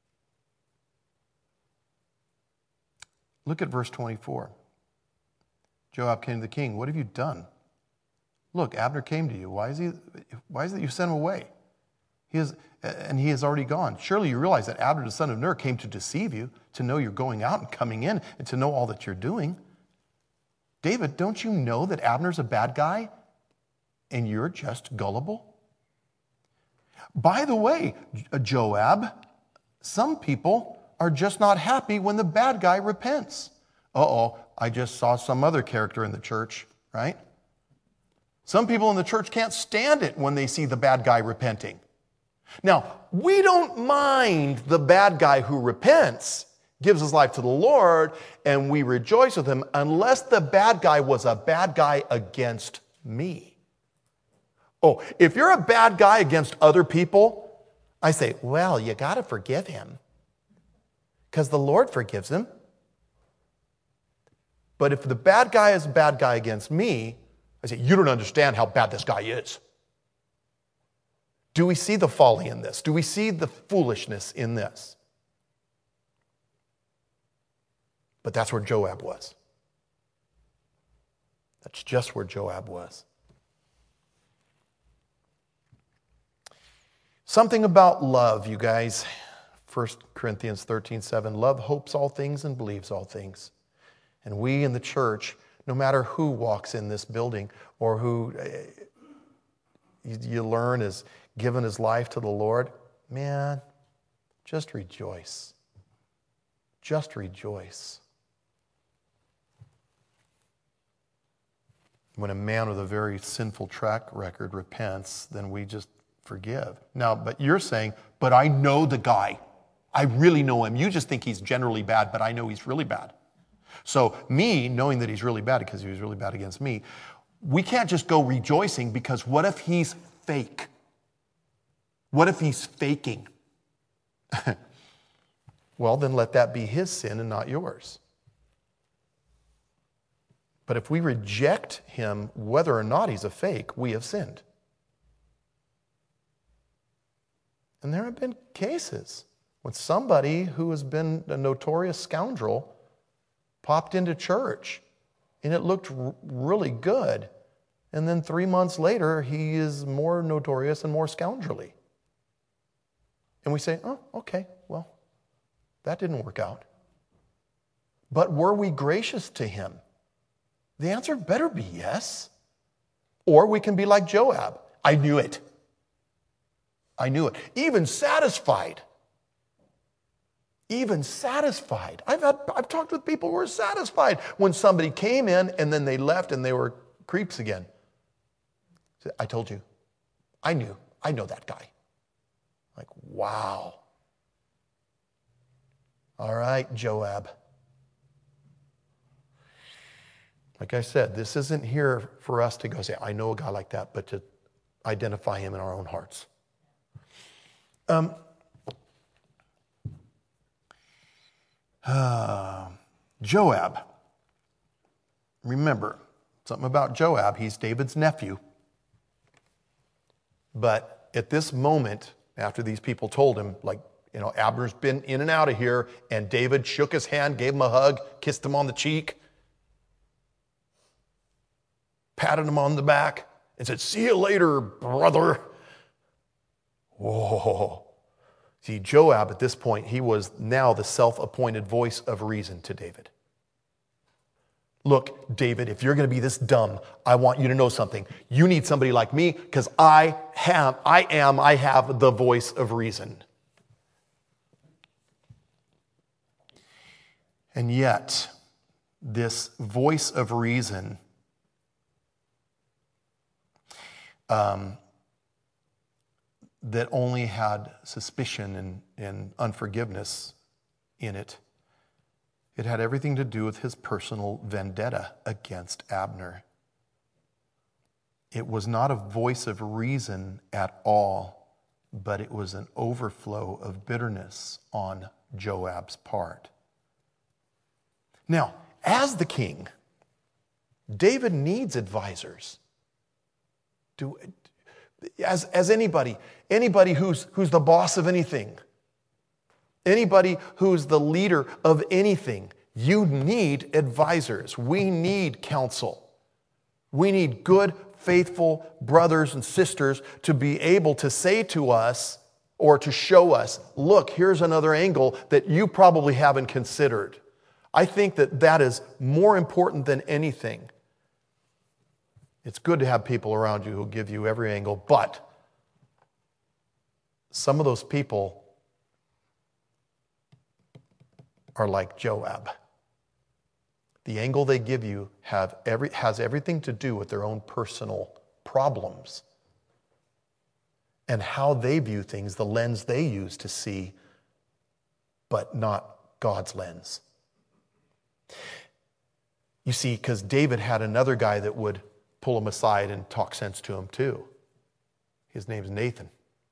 Look at verse twenty-four. Joab came to the king. What have you done? Look, Abner came to you. Why is he? Why is it you sent him away? He is, and he has already gone. Surely you realize that Abner, the son of Ner, came to deceive you, to know you're going out and coming in, and to know all that you're doing. David, don't you know that Abner's a bad guy, and you're just gullible? By the way, Joab, some people are just not happy when the bad guy repents. Uh-oh, I just saw some other character in the church, right? Some people in the church can't stand it when they see the bad guy repenting. Now, we don't mind the bad guy who repents, gives his life to the Lord, and we rejoice with him, unless the bad guy was a bad guy against me. Oh, if you're a bad guy against other people, I say, well, you got to forgive him, because the Lord forgives him. But if the bad guy is a bad guy against me, I say, you don't understand how bad this guy is. Do we see the folly in this? Do we see the foolishness in this? But that's where Joab was. That's just where Joab was. Something about love, you guys. First Corinthians thirteen seven. Love hopes all things and believes all things. And we in the church, no matter who walks in this building or who you learn has given his life to the Lord, man, just rejoice. Just rejoice. When a man with a very sinful track record repents, then we just forgive. Now, but you're saying, but I know the guy. I really know him. You just think he's generally bad, but I know he's really bad. So me, knowing that he's really bad because he was really bad against me, we can't just go rejoicing, because what if he's fake? What if he's faking? Well, then let that be his sin and not yours. But if we reject him, whether or not he's a fake, we have sinned. And there have been cases when somebody who has been a notorious scoundrel popped into church and it looked r- really good. And then three months later, he is more notorious and more scoundrelly. And we say, oh, okay, well, that didn't work out. But were we gracious to him? The answer better be yes. Or we can be like Joab. I knew it. I knew it. Even satisfied. even satisfied. I've, had, I've talked with people who were satisfied when somebody came in and then they left and they were creeps again. I told you. I knew. I know that guy. Like, wow. All right, Joab. Like I said, this isn't here for us to go say, I know a guy like that, but to identify him in our own hearts. Um, uh, Joab. Remember, something about Joab. He's David's nephew. But at this moment, after these people told him, like, you know, Abner's been in and out of here, and David shook his hand, gave him a hug, kissed him on the cheek, patted him on the back, and said, see you later, brother. Whoa. See, Joab at this point, he was now the self-appointed voice of reason to David. Look, David, if you're going to be this dumb, I want you to know something. You need somebody like me because I have, I am, I have the voice of reason. And yet, this voice of reason um, that only had suspicion and, and unforgiveness in it, it had everything to do with his personal vendetta against Abner. It was not a voice of reason at all, but it was an overflow of bitterness on Joab's part. Now, as the king, David needs advisors. Do, as, as anybody, anybody who's, who's the boss of anything, anybody who's the leader of anything, you need advisors. We need counsel. We need good, faithful brothers and sisters to be able to say to us or to show us, look, here's another angle that you probably haven't considered. I think that that is more important than anything. It's good to have people around you who give you every angle, but some of those people are like Joab. The angle they give you have every, has everything to do with their own personal problems and how they view things, the lens they use to see, but not God's lens. You see, because David had another guy that would pull him aside and talk sense to him too. His name's Nathan.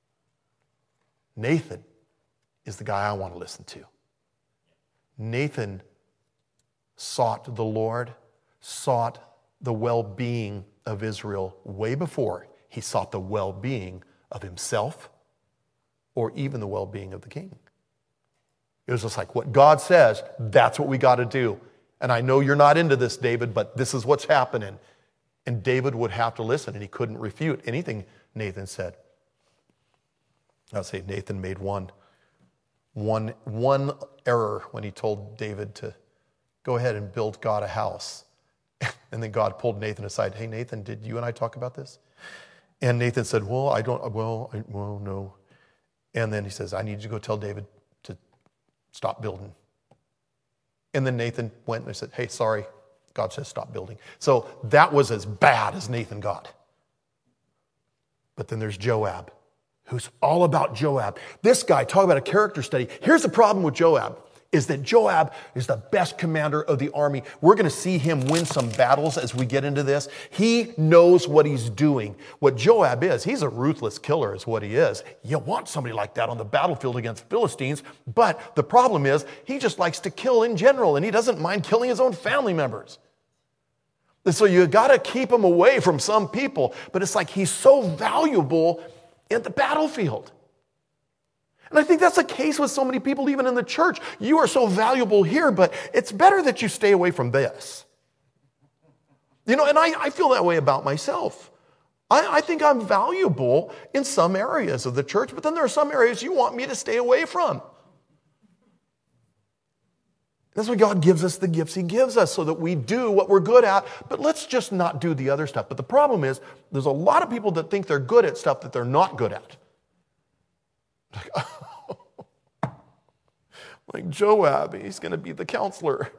Nathan is the guy I want to listen to. Nathan sought the Lord, sought the well-being of Israel way before he sought the well-being of himself or even the well-being of the king. It was just like, what God says, that's what we got to do. And I know you're not into this, David, but this is what's happening. And David would have to listen, and he couldn't refute anything Nathan said. I'll say Nathan made one, one, one error when he told David to go ahead and build God a house. And then God pulled Nathan aside. Hey, Nathan, did you and I talk about this? And Nathan said, well, I don't, well, I, well, no. And then he says, I need you to go tell David to stop building. And then Nathan went and said, hey, sorry, God says stop building. So that was as bad as Nathan got. But then there's Joab, who's all about Joab. This guy, talk about a character study. Here's the problem with Joab, is that Joab is the best commander of the army. We're going to see him win some battles as we get into this. He knows what he's doing. What Joab is, he's a ruthless killer is what he is. You want somebody like that on the battlefield against Philistines, but the problem is he just likes to kill in general, and he doesn't mind killing his own family members. And so you got to keep him away from some people, but it's like he's so valuable in the battlefield. And I think that's the case with so many people, even in the church. You are so valuable here, but it's better that you stay away from this. You know, and I, I feel that way about myself. I, I think I'm valuable in some areas of the church, but then there are some areas you want me to stay away from. That's why God gives us the gifts He gives us so that we do what we're good at, but let's just not do the other stuff. But the problem is, there's a lot of people that think they're good at stuff that they're not good at. Like, Like Joab, he's going to be the counselor.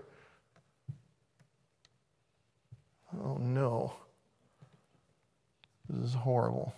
Oh no. This is horrible.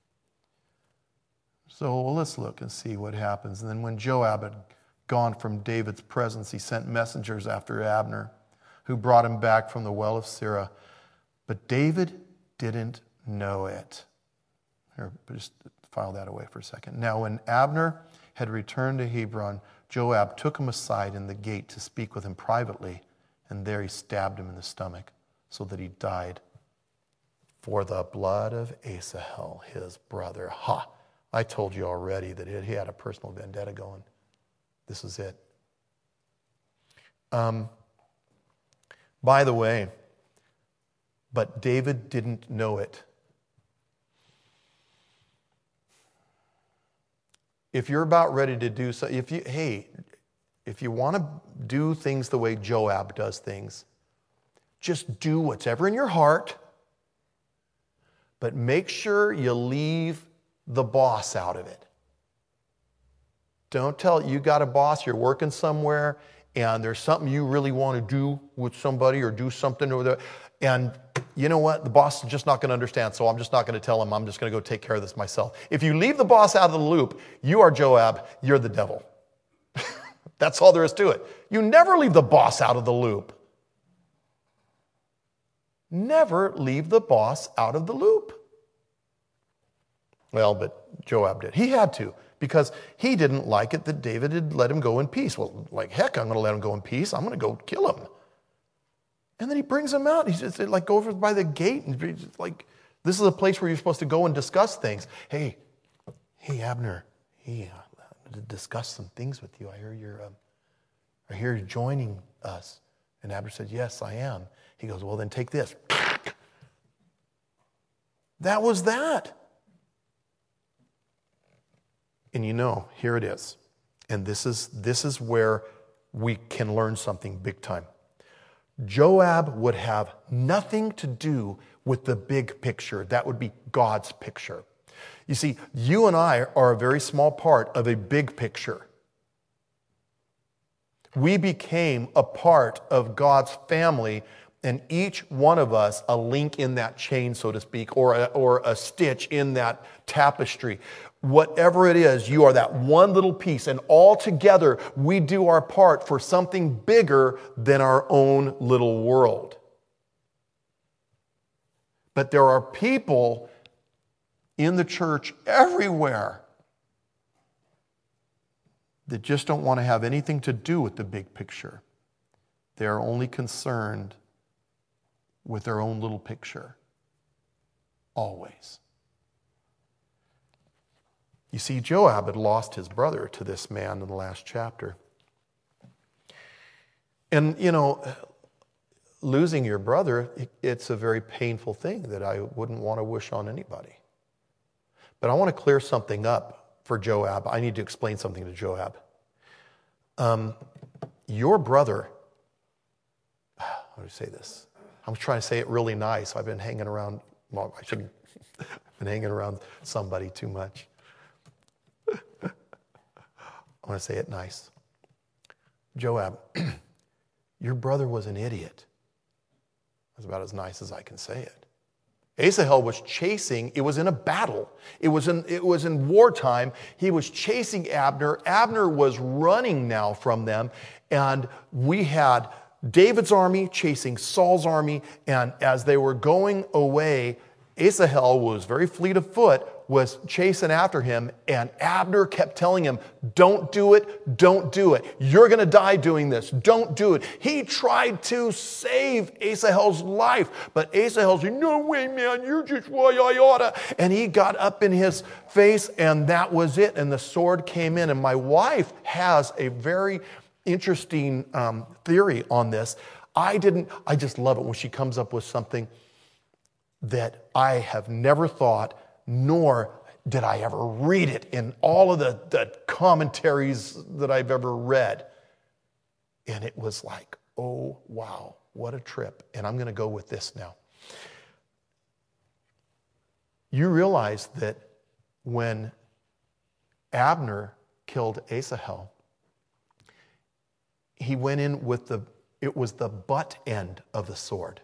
So well, let's look and see what happens. And then when Joab had gone from David's presence, he sent messengers after Abner, who brought him back from the well of Sirah. But David didn't know it. Here, just file that away for a second. Now, when Abner had returned to Hebron, Joab took him aside in the gate to speak with him privately, and there he stabbed him in the stomach, so that he died. For the blood of Asahel, his brother. Ha! I told you already that he had a personal vendetta going. This is it. Um, by the way, but David didn't know it. If you're about ready to do so, if you, hey, if you want to do things the way Joab does things, just do whatever in your heart, but make sure you leave the boss out of it. Don't tell you got a boss, you're working somewhere, and there's something you really want to do with somebody or do something over there, and you know what? The boss is just not going to understand, so I'm just not going to tell him. I'm just going to go take care of this myself. If you leave the boss out of the loop, you are Joab, you're the devil. That's all there is to it. You never leave the boss out of the loop. Never leave the boss out of the loop. Well, but Joab did. He had to, because he didn't like it that David had let him go in peace. Well, like, heck, I'm going to let him go in peace. I'm going to go kill him. And then he brings him out. He's just like, go over by the gate. And he's like, this is a place where you're supposed to go and discuss things. Hey, hey, Abner, hey, I want to discuss some things with you. I hear you're, um, I hear you're joining us. And Abner said, yes, I am. He goes, well, then take this. That was that. And you know, here it is. And this is, this is where we can learn something big time. Joab would have nothing to do with the big picture. That would be God's picture. You see, you and I are a very small part of a big picture. We became a part of God's family, and each one of us a link in that chain, so to speak, or a, or a stitch in that tapestry. Whatever it is, you are that one little piece, and all together we do our part for something bigger than our own little world. But there are people in the church everywhere that just don't want to have anything to do with the big picture. They are only concerned with their own little picture. Always. You see, Joab had lost his brother to this man in the last chapter. And, you know, losing your brother, it's a very painful thing that I wouldn't want to wish on anybody. But I want to clear something up for Joab. I need to explain something to Joab. Um, your brother, how do I say this? I'm trying to say it really nice. I've been hanging around, well, I shouldn't, I've been hanging around somebody too much. I want to say it nice. Joab, your brother was an idiot. That's about as nice as I can say it. Asahel was chasing, it was in a battle. It was in, it was in wartime. He was chasing Abner. Abner was running now from them. And we had David's army chasing Saul's army. And as they were going away, Asahel was very fleet of foot, was chasing after him, and Abner kept telling him, don't do it, don't do it. You're going to die doing this. Don't do it. He tried to save Asahel's life, but Asahel said, no way, man, you're just why I oughta. And he got up in his face, and that was it, and the sword came in. And my wife has a very interesting um, theory on this. I didn't, I just love it when she comes up with something that I have never thought, nor did I ever read it in all of the, the commentaries that I've ever read. And it was like, oh, wow, what a trip. And I'm going to go with this now. You realize that when Abner killed Asahel, he went in with the, it was the butt end of the sword.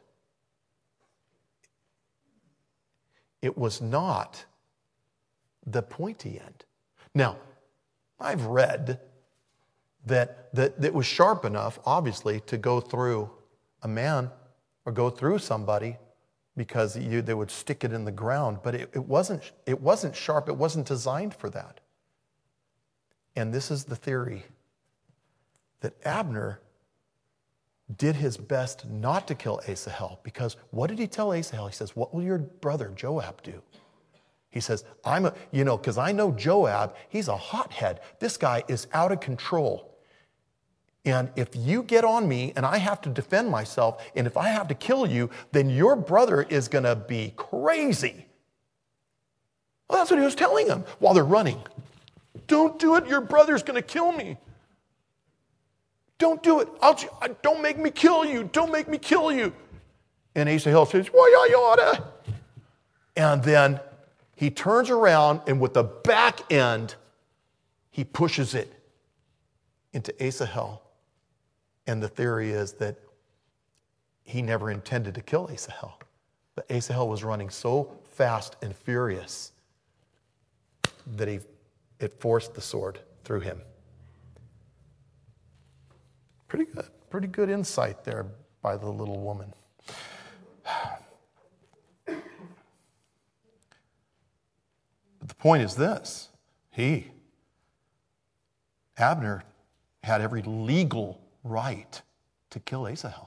It was not the pointy end. Now, I've read that, that that was sharp enough, obviously, to go through a man or go through somebody because you, they would stick it in the ground. But it, it, wasn't, it wasn't sharp. It wasn't designed for that. And this is the theory, that Abner did his best not to kill Asahel, because what did he tell Asahel? He says, what will your brother Joab do? He says, I'm a, you know, because I know Joab, he's a hothead. This guy is out of control. And if you get on me and I have to defend myself, and if I have to kill you, then your brother is going to be crazy. Well, that's what he was telling him while they're running. Don't do it. Your brother's going to kill me. Don't do it. I'll, don't make me kill you. Don't make me kill you. And Asahel says, well, yeah, you oughta. And then he turns around, and with the back end, he pushes it into Asahel. And the theory is that he never intended to kill Asahel. But Asahel was running so fast and furious that he, it forced the sword through him. Pretty good, pretty good insight there by the little woman. But the point is this. He, Abner, had every legal right to kill Asahel.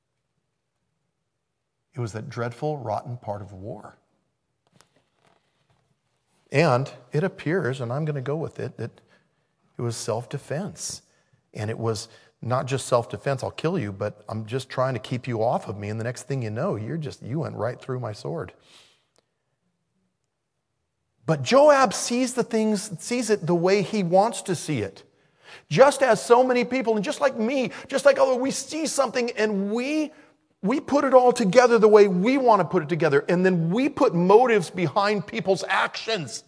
It was that dreadful, rotten part of war. And it appears, and I'm going to go with it, that it was self-defense. And it was not just self-defense, I'll kill you, but I'm just trying to keep you off of me. And the next thing you know, you're just, you went right through my sword. But Joab sees the things, sees it the way he wants to see it. Just as so many people, and just like me, just like although we see something and we, we put it all together the way we want to put it together. And then we put motives behind people's actions.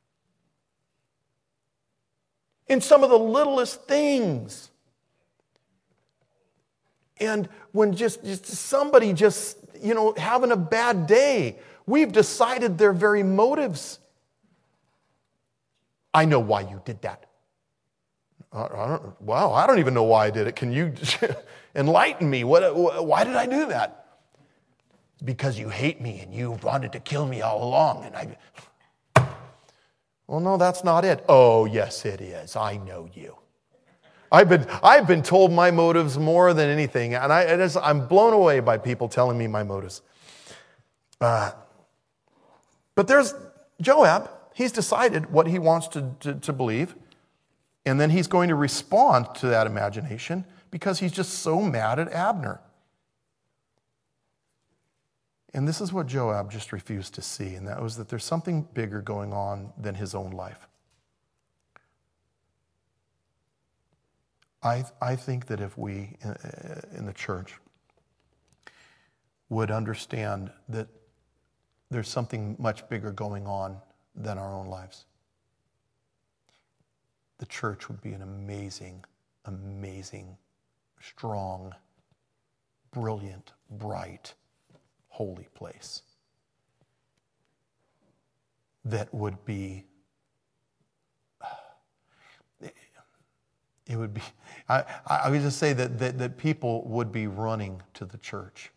In some of the littlest things. And when just, just somebody just, you know, having a bad day, we've decided their very motives. I know why you did that. I don't, wow, I don't even know why I did it. Can you enlighten me? What, why did I do that? Because you hate me and you wanted to kill me all along. And I, well, no, that's not it. Oh, yes, it is. I know you. I've been, I've been told my motives more than anything, and I, it is, I'm blown away by people telling me my motives. Uh, but there's Joab. He's decided what he wants to, to, to believe, and then he's going to respond to that imagination because he's just so mad at Abner. And this is what Joab just refused to see, and that was that there's something bigger going on than his own life. I, I think that if we in, in the church would understand that there's something much bigger going on than our own lives, the church would be an amazing, amazing, strong, brilliant, bright, holy place that would be It would be, I, I would just say that, that, that people would be running to the church.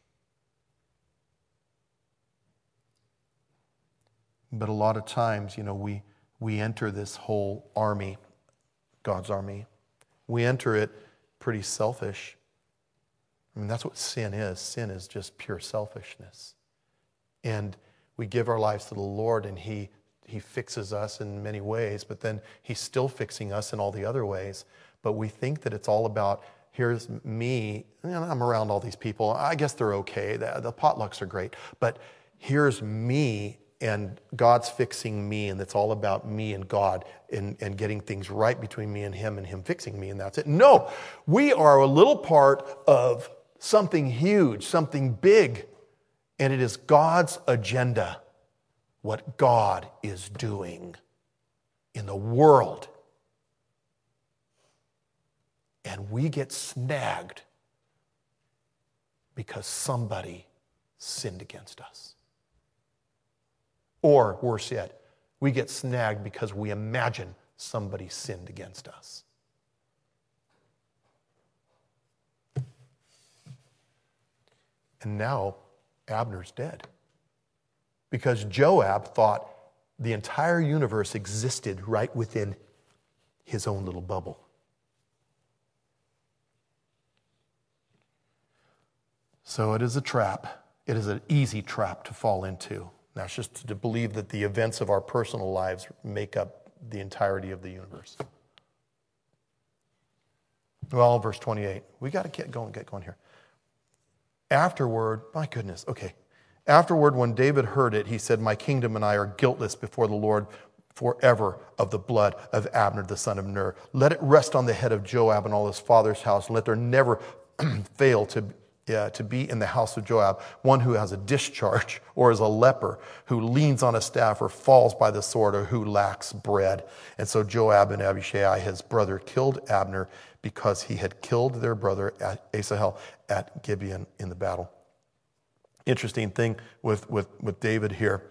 But a lot of times, you know, we, we enter this whole army, God's army. We enter it pretty selfish. I mean, that's what sin is. Sin is just pure selfishness. And we give our lives to the Lord, and He, he fixes us in many ways, but then He's still fixing us in all the other ways. But we think that it's all about, here's me, and I'm around all these people. I guess they're okay. The, the potlucks are great. But here's me, and God's fixing me, and it's all about me and God and, and getting things right between me and Him and Him fixing me, and that's it. No, we are a little part of something huge, something big, and it is God's agenda, what God is doing in the world. And and we get snagged because somebody sinned against us. Or, worse yet, we get snagged because we imagine somebody sinned against us. And now Abner's dead. Because Joab thought the entire universe existed right within his own little bubble. So it is a trap. It is an easy trap to fall into. That's just to believe that the events of our personal lives make up the entirety of the universe. Well, verse twenty-eight. We got to get going, get going here. Afterward, my goodness, okay. Afterward, when David heard it, he said, my kingdom and I are guiltless before the Lord forever of the blood of Abner, the son of Ner. Let it rest on the head of Joab and all his father's house, and let there never fail to Yeah, to be in the house of Joab, one who has a discharge or is a leper, who leans on a staff or falls by the sword or who lacks bread. And so Joab and Abishai, his brother, killed Abner because he had killed their brother Asahel at Gibeon in the battle. Interesting thing with, with, with David here.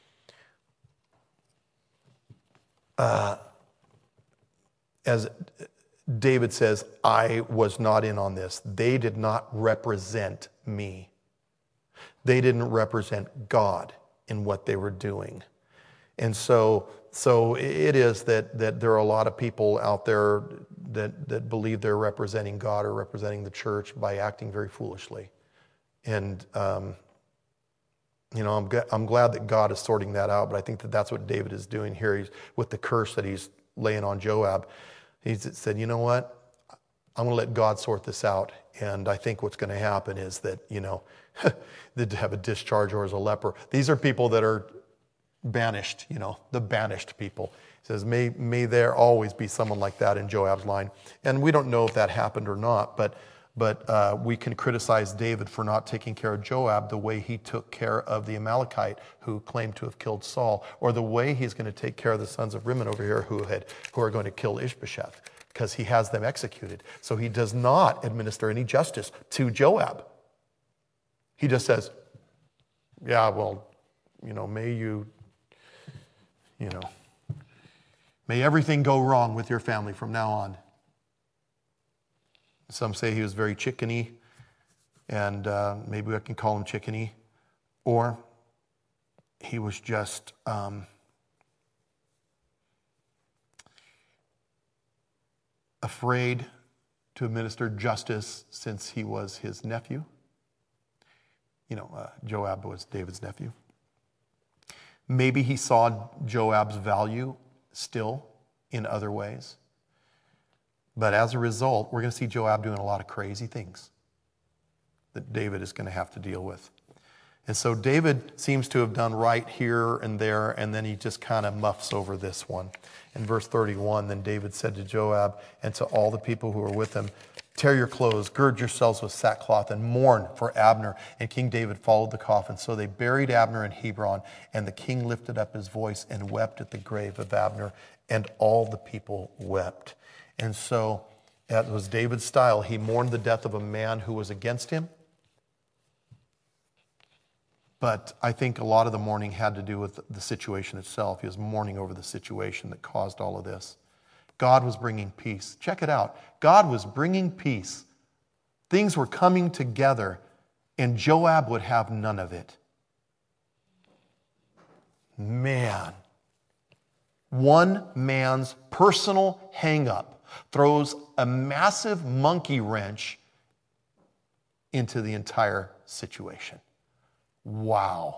Uh, as David says, I was not in on this. They did not represent me. They didn't represent God in what they were doing. And so, so it is that, that there are a lot of people out there that, that believe they're representing God or representing the church by acting very foolishly. And, um, you know, I'm, I'm glad that God is sorting that out, but I think that that's what David is doing here. He's, with the curse that he's laying on Joab. He said, you know what? I'm going to let God sort this out. And I think what's going to happen is that, you know, they have a discharge or as a leper. These are people that are banished, you know, the banished people. He says, may, may there always be someone like that in Joab's line. And we don't know if that happened or not, but, but uh, we can criticize David for not taking care of Joab the way he took care of the Amalekite who claimed to have killed Saul, or the way he's going to take care of the sons of Rimmon over here who, had, who are going to kill Ishbosheth, because he has them executed. So he does not administer any justice to Joab. He just says, yeah, well, you know, may you, you know, may everything go wrong with your family from now on. Some say he was very chickeny, and uh, maybe I can call him chickeny, or he was just um, afraid to administer justice since he was his nephew. You know, uh, Joab was David's nephew. Maybe he saw Joab's value still in other ways. But as a result, we're going to see Joab doing a lot of crazy things that David is going to have to deal with. And so David seems to have done right here and there, and then he just kind of muffs over this one. In verse thirty-one, then David said to Joab and to all the people who were with him, tear your clothes, gird yourselves with sackcloth, and mourn for Abner. And King David followed the coffin. So they buried Abner in Hebron, and the king lifted up his voice and wept at the grave of Abner, and all the people wept. And so, that was David's style. He mourned the death of a man who was against him. But I think a lot of the mourning had to do with the situation itself. He was mourning over the situation that caused all of this. God was bringing peace. Check it out. God was bringing peace. Things were coming together, and Joab would have none of it. Man. One man's personal hang-up throws a massive monkey wrench into the entire situation. Wow.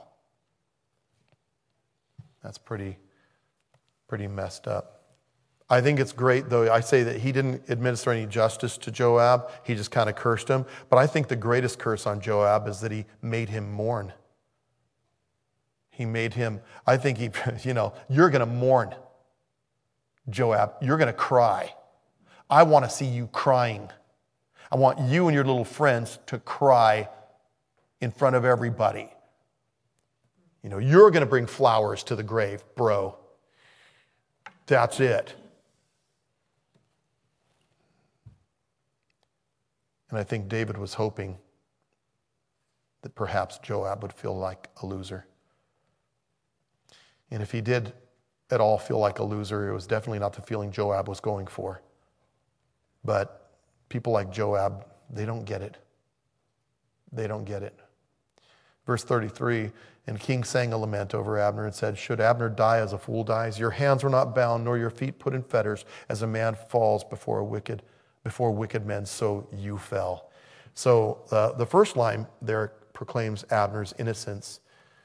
That's pretty, pretty messed up. I think it's great, though. I say that he didn't administer any justice to Joab. He just kind of cursed him. But I think the greatest curse on Joab is that he made him mourn. He made him, I think he, you know, you're going to mourn, Joab. You're going to cry. I want to see you crying. I want you and your little friends to cry in front of everybody. You know, you're going to bring flowers to the grave, bro. That's it. And I think David was hoping that perhaps Joab would feel like a loser. And if he did at all feel like a loser, it was definitely not the feeling Joab was going for. But people like Joab, they don't get it. They don't get it. Verse thirty-three, and King sang a lament over Abner and said, should Abner die as a fool dies? Your hands were not bound, nor your feet put in fetters, as a man falls before a wicked, before wicked men, so you fell. So uh, the first line there proclaims Abner's innocence,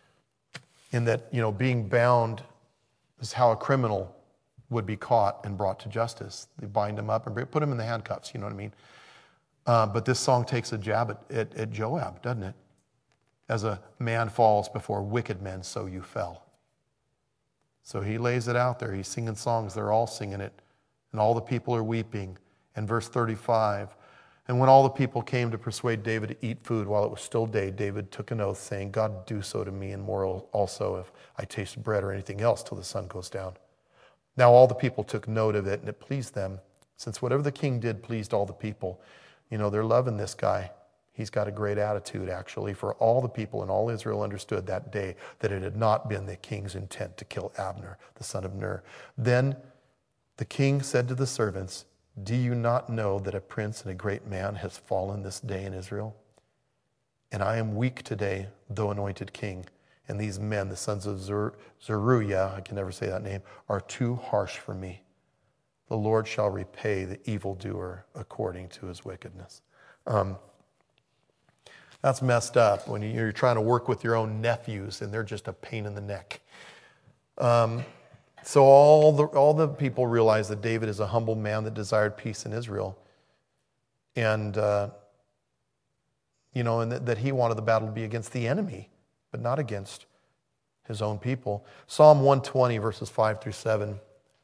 in that, you know, being bound is how a criminal would be caught and brought to justice. They bind him up and put him in the handcuffs, you know what I mean? Uh, but this song takes a jab at, at, at Joab, doesn't it? As a man falls before wicked men, so you fell. So he lays it out there. He's singing songs. They're all singing it. And all the people are weeping. And verse thirty-five, and when all the people came to persuade David to eat food while it was still day, David took an oath, saying, God, do so to me and more also if I taste bread or anything else till the sun goes down. Now all the people took note of it, and it pleased them, since whatever the king did pleased all the people. You know, they're loving this guy. He's got a great attitude, actually, for all the people, and all Israel understood that day that it had not been the king's intent to kill Abner, the son of Ner. Then the king said to the servants, do you not know that a prince and a great man has fallen this day in Israel? And I am weak today, though anointed king. And these men, the sons of Zer- Zeruiah, I can never say that name, are too harsh for me. The Lord shall repay the evildoer according to his wickedness. Um, that's messed up when you're trying to work with your own nephews and they're just a pain in the neck. Um, so all the, all the people realize that David is a humble man that desired peace in Israel. And, uh, you know, and that, that he wanted the battle to be against the enemy, but not against his own people. Psalm one twenty, verses five through seven.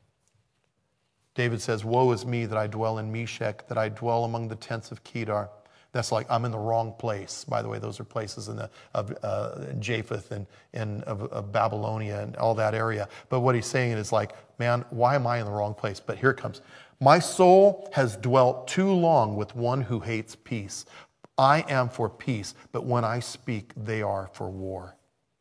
David says, woe is me that I dwell in Meshech, that I dwell among the tents of Kedar. That's like, I'm in the wrong place. By the way, those are places in the, of uh, Japheth and, and of, of Babylonia and all that area. But what he's saying is like, man, why am I in the wrong place? But here it comes. My soul has dwelt too long with one who hates peace. I am for peace, but when I speak, they are for war.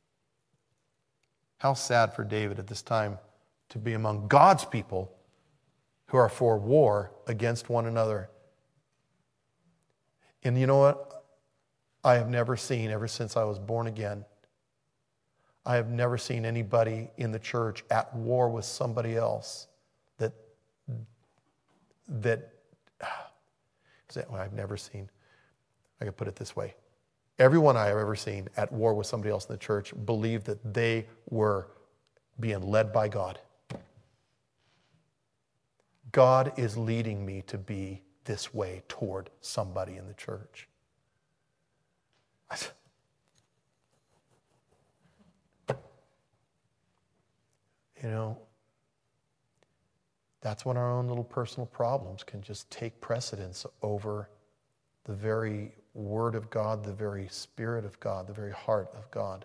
How sad for David at this time to be among God's people who are for war against one another. And you know what? I have never seen, ever since I was born again, I have never seen anybody in the church at war with somebody else that, that, well, I've never seen, I can put it this way. Everyone I have ever seen at war with somebody else in the church believed that they were being led by God. God is leading me to be this way toward somebody in the church. You know, that's when our own little personal problems can just take precedence over the very Word of God, the very Spirit of God, the very heart of God.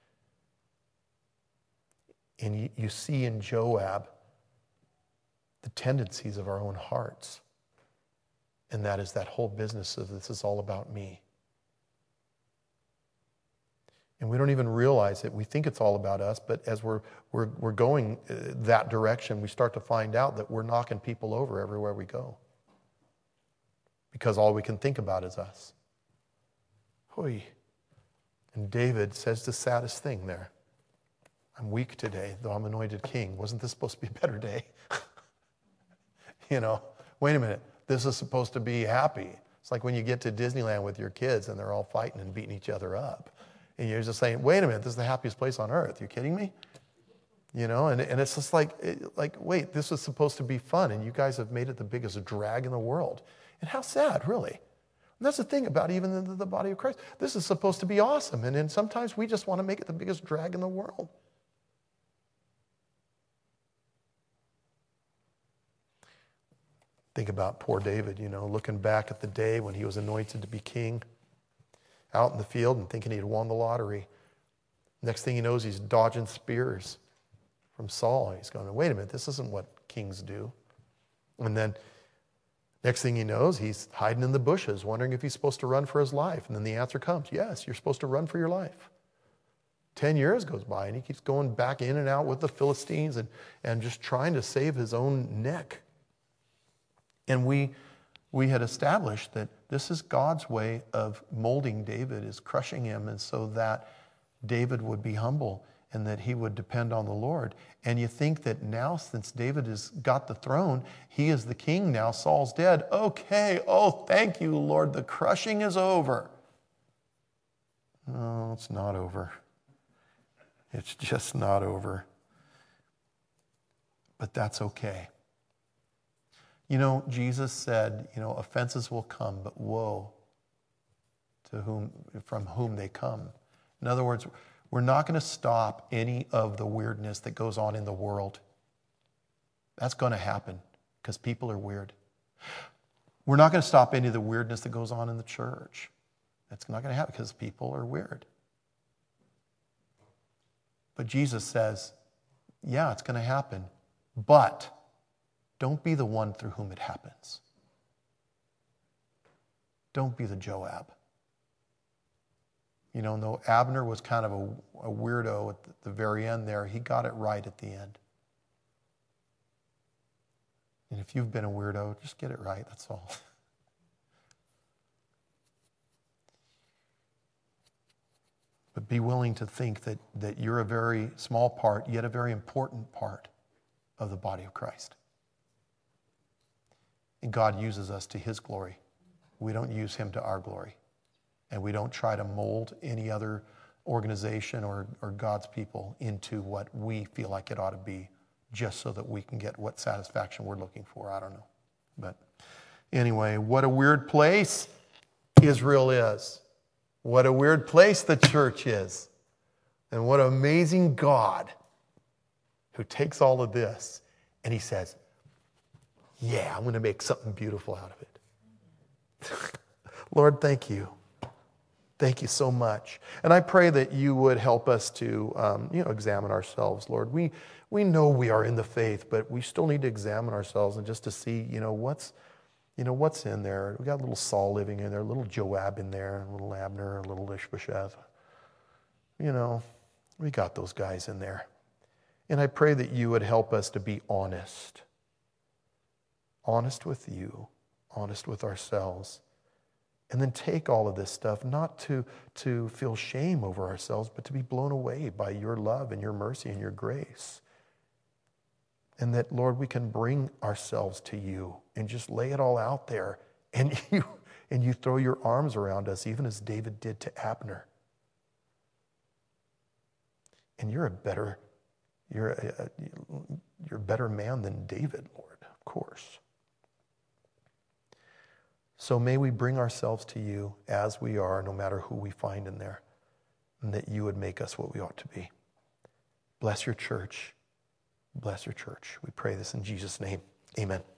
And you, you see in Joab the tendencies of our own hearts. And that is that whole business of this is all about me. And we don't even realize it. We think it's all about us, but as we're, we're, we're going that direction, we start to find out that we're knocking people over everywhere we go. Because all we can think about is us. Hoi. And David says the saddest thing there. I'm weak today, though I'm anointed king. Wasn't this supposed to be a better day? You know, wait a minute. This is supposed to be happy. It's like when you get to Disneyland with your kids and they're all fighting and beating each other up. And you're just saying, wait a minute, this is the happiest place on earth. You kidding me? You know, and, and it's just like, like, wait, this was supposed to be fun, and you guys have made it the biggest drag in the world. And how sad, really. And that's the thing about even the, the body of Christ. This is supposed to be awesome, and then sometimes we just want to make it the biggest drag in the world. Think about poor David, you know, looking back at the day when he was anointed to be king, out in the field and thinking he'd won the lottery. Next thing he knows, he's dodging spears from Saul. He's going, wait a minute, this isn't what kings do. And then Next thing he knows, he's hiding in the bushes, wondering if he's supposed to run for his life. And then the answer comes, yes, you're supposed to run for your life. Ten years goes by, and he keeps going back in and out with the Philistines and, and just trying to save his own neck. And we, we had established that this is God's way of molding David, is crushing him, and so that David would be humble and that he would depend on the Lord. And you think that now, since David has got the throne, he is the king now, Saul's dead. Okay, oh, thank you, Lord, the crushing is over. No, it's not over. It's just not over. But that's okay. You know, Jesus said, you know, offenses will come, but woe to whom, from whom they come. In other words, we're not going to stop any of the weirdness that goes on in the world. That's going to happen because people are weird. We're not going to stop any of the weirdness that goes on in the church. That's not going to happen because people are weird. But Jesus says, yeah, it's going to happen, but don't be the one through whom it happens. Don't be the Joab. You know, though Abner was kind of a, a weirdo at the very end there, he got it right at the end. And if you've been a weirdo, just get it right, that's all. But be willing to think that, that you're a very small part, yet a very important part of the body of Christ. And God uses us to his glory. We don't use him to our glory. And we don't try to mold any other organization or, or God's people into what we feel like it ought to be, just so that we can get what satisfaction we're looking for. I don't know. But anyway, what a weird place Israel is. What a weird place the church is. And what an amazing God who takes all of this and he says, yeah, I'm going to make something beautiful out of it. Lord, thank you. Thank you so much. And I pray that you would help us to um, you know, examine ourselves, Lord. We we know we are in the faith, but we still need to examine ourselves and just to see, you know, what's you know what's in there. We got a little Saul living in there, a little Joab in there, a little Abner, a little Ishbosheth. You know, we got those guys in there. And I pray that you would help us to be honest. Honest with you, honest with ourselves. And then take all of this stuff, not to, to feel shame over ourselves, but to be blown away by your love and your mercy and your grace. And that, Lord, we can bring ourselves to you and just lay it all out there. And you, and you throw your arms around us, even as David did to Abner. And you're a better, you're a, a, you're a better man than David, Lord, of course. So may we bring ourselves to you as we are, no matter who we find in there, and that you would make us what we ought to be. Bless your church. Bless your church. We pray this in Jesus' name. Amen.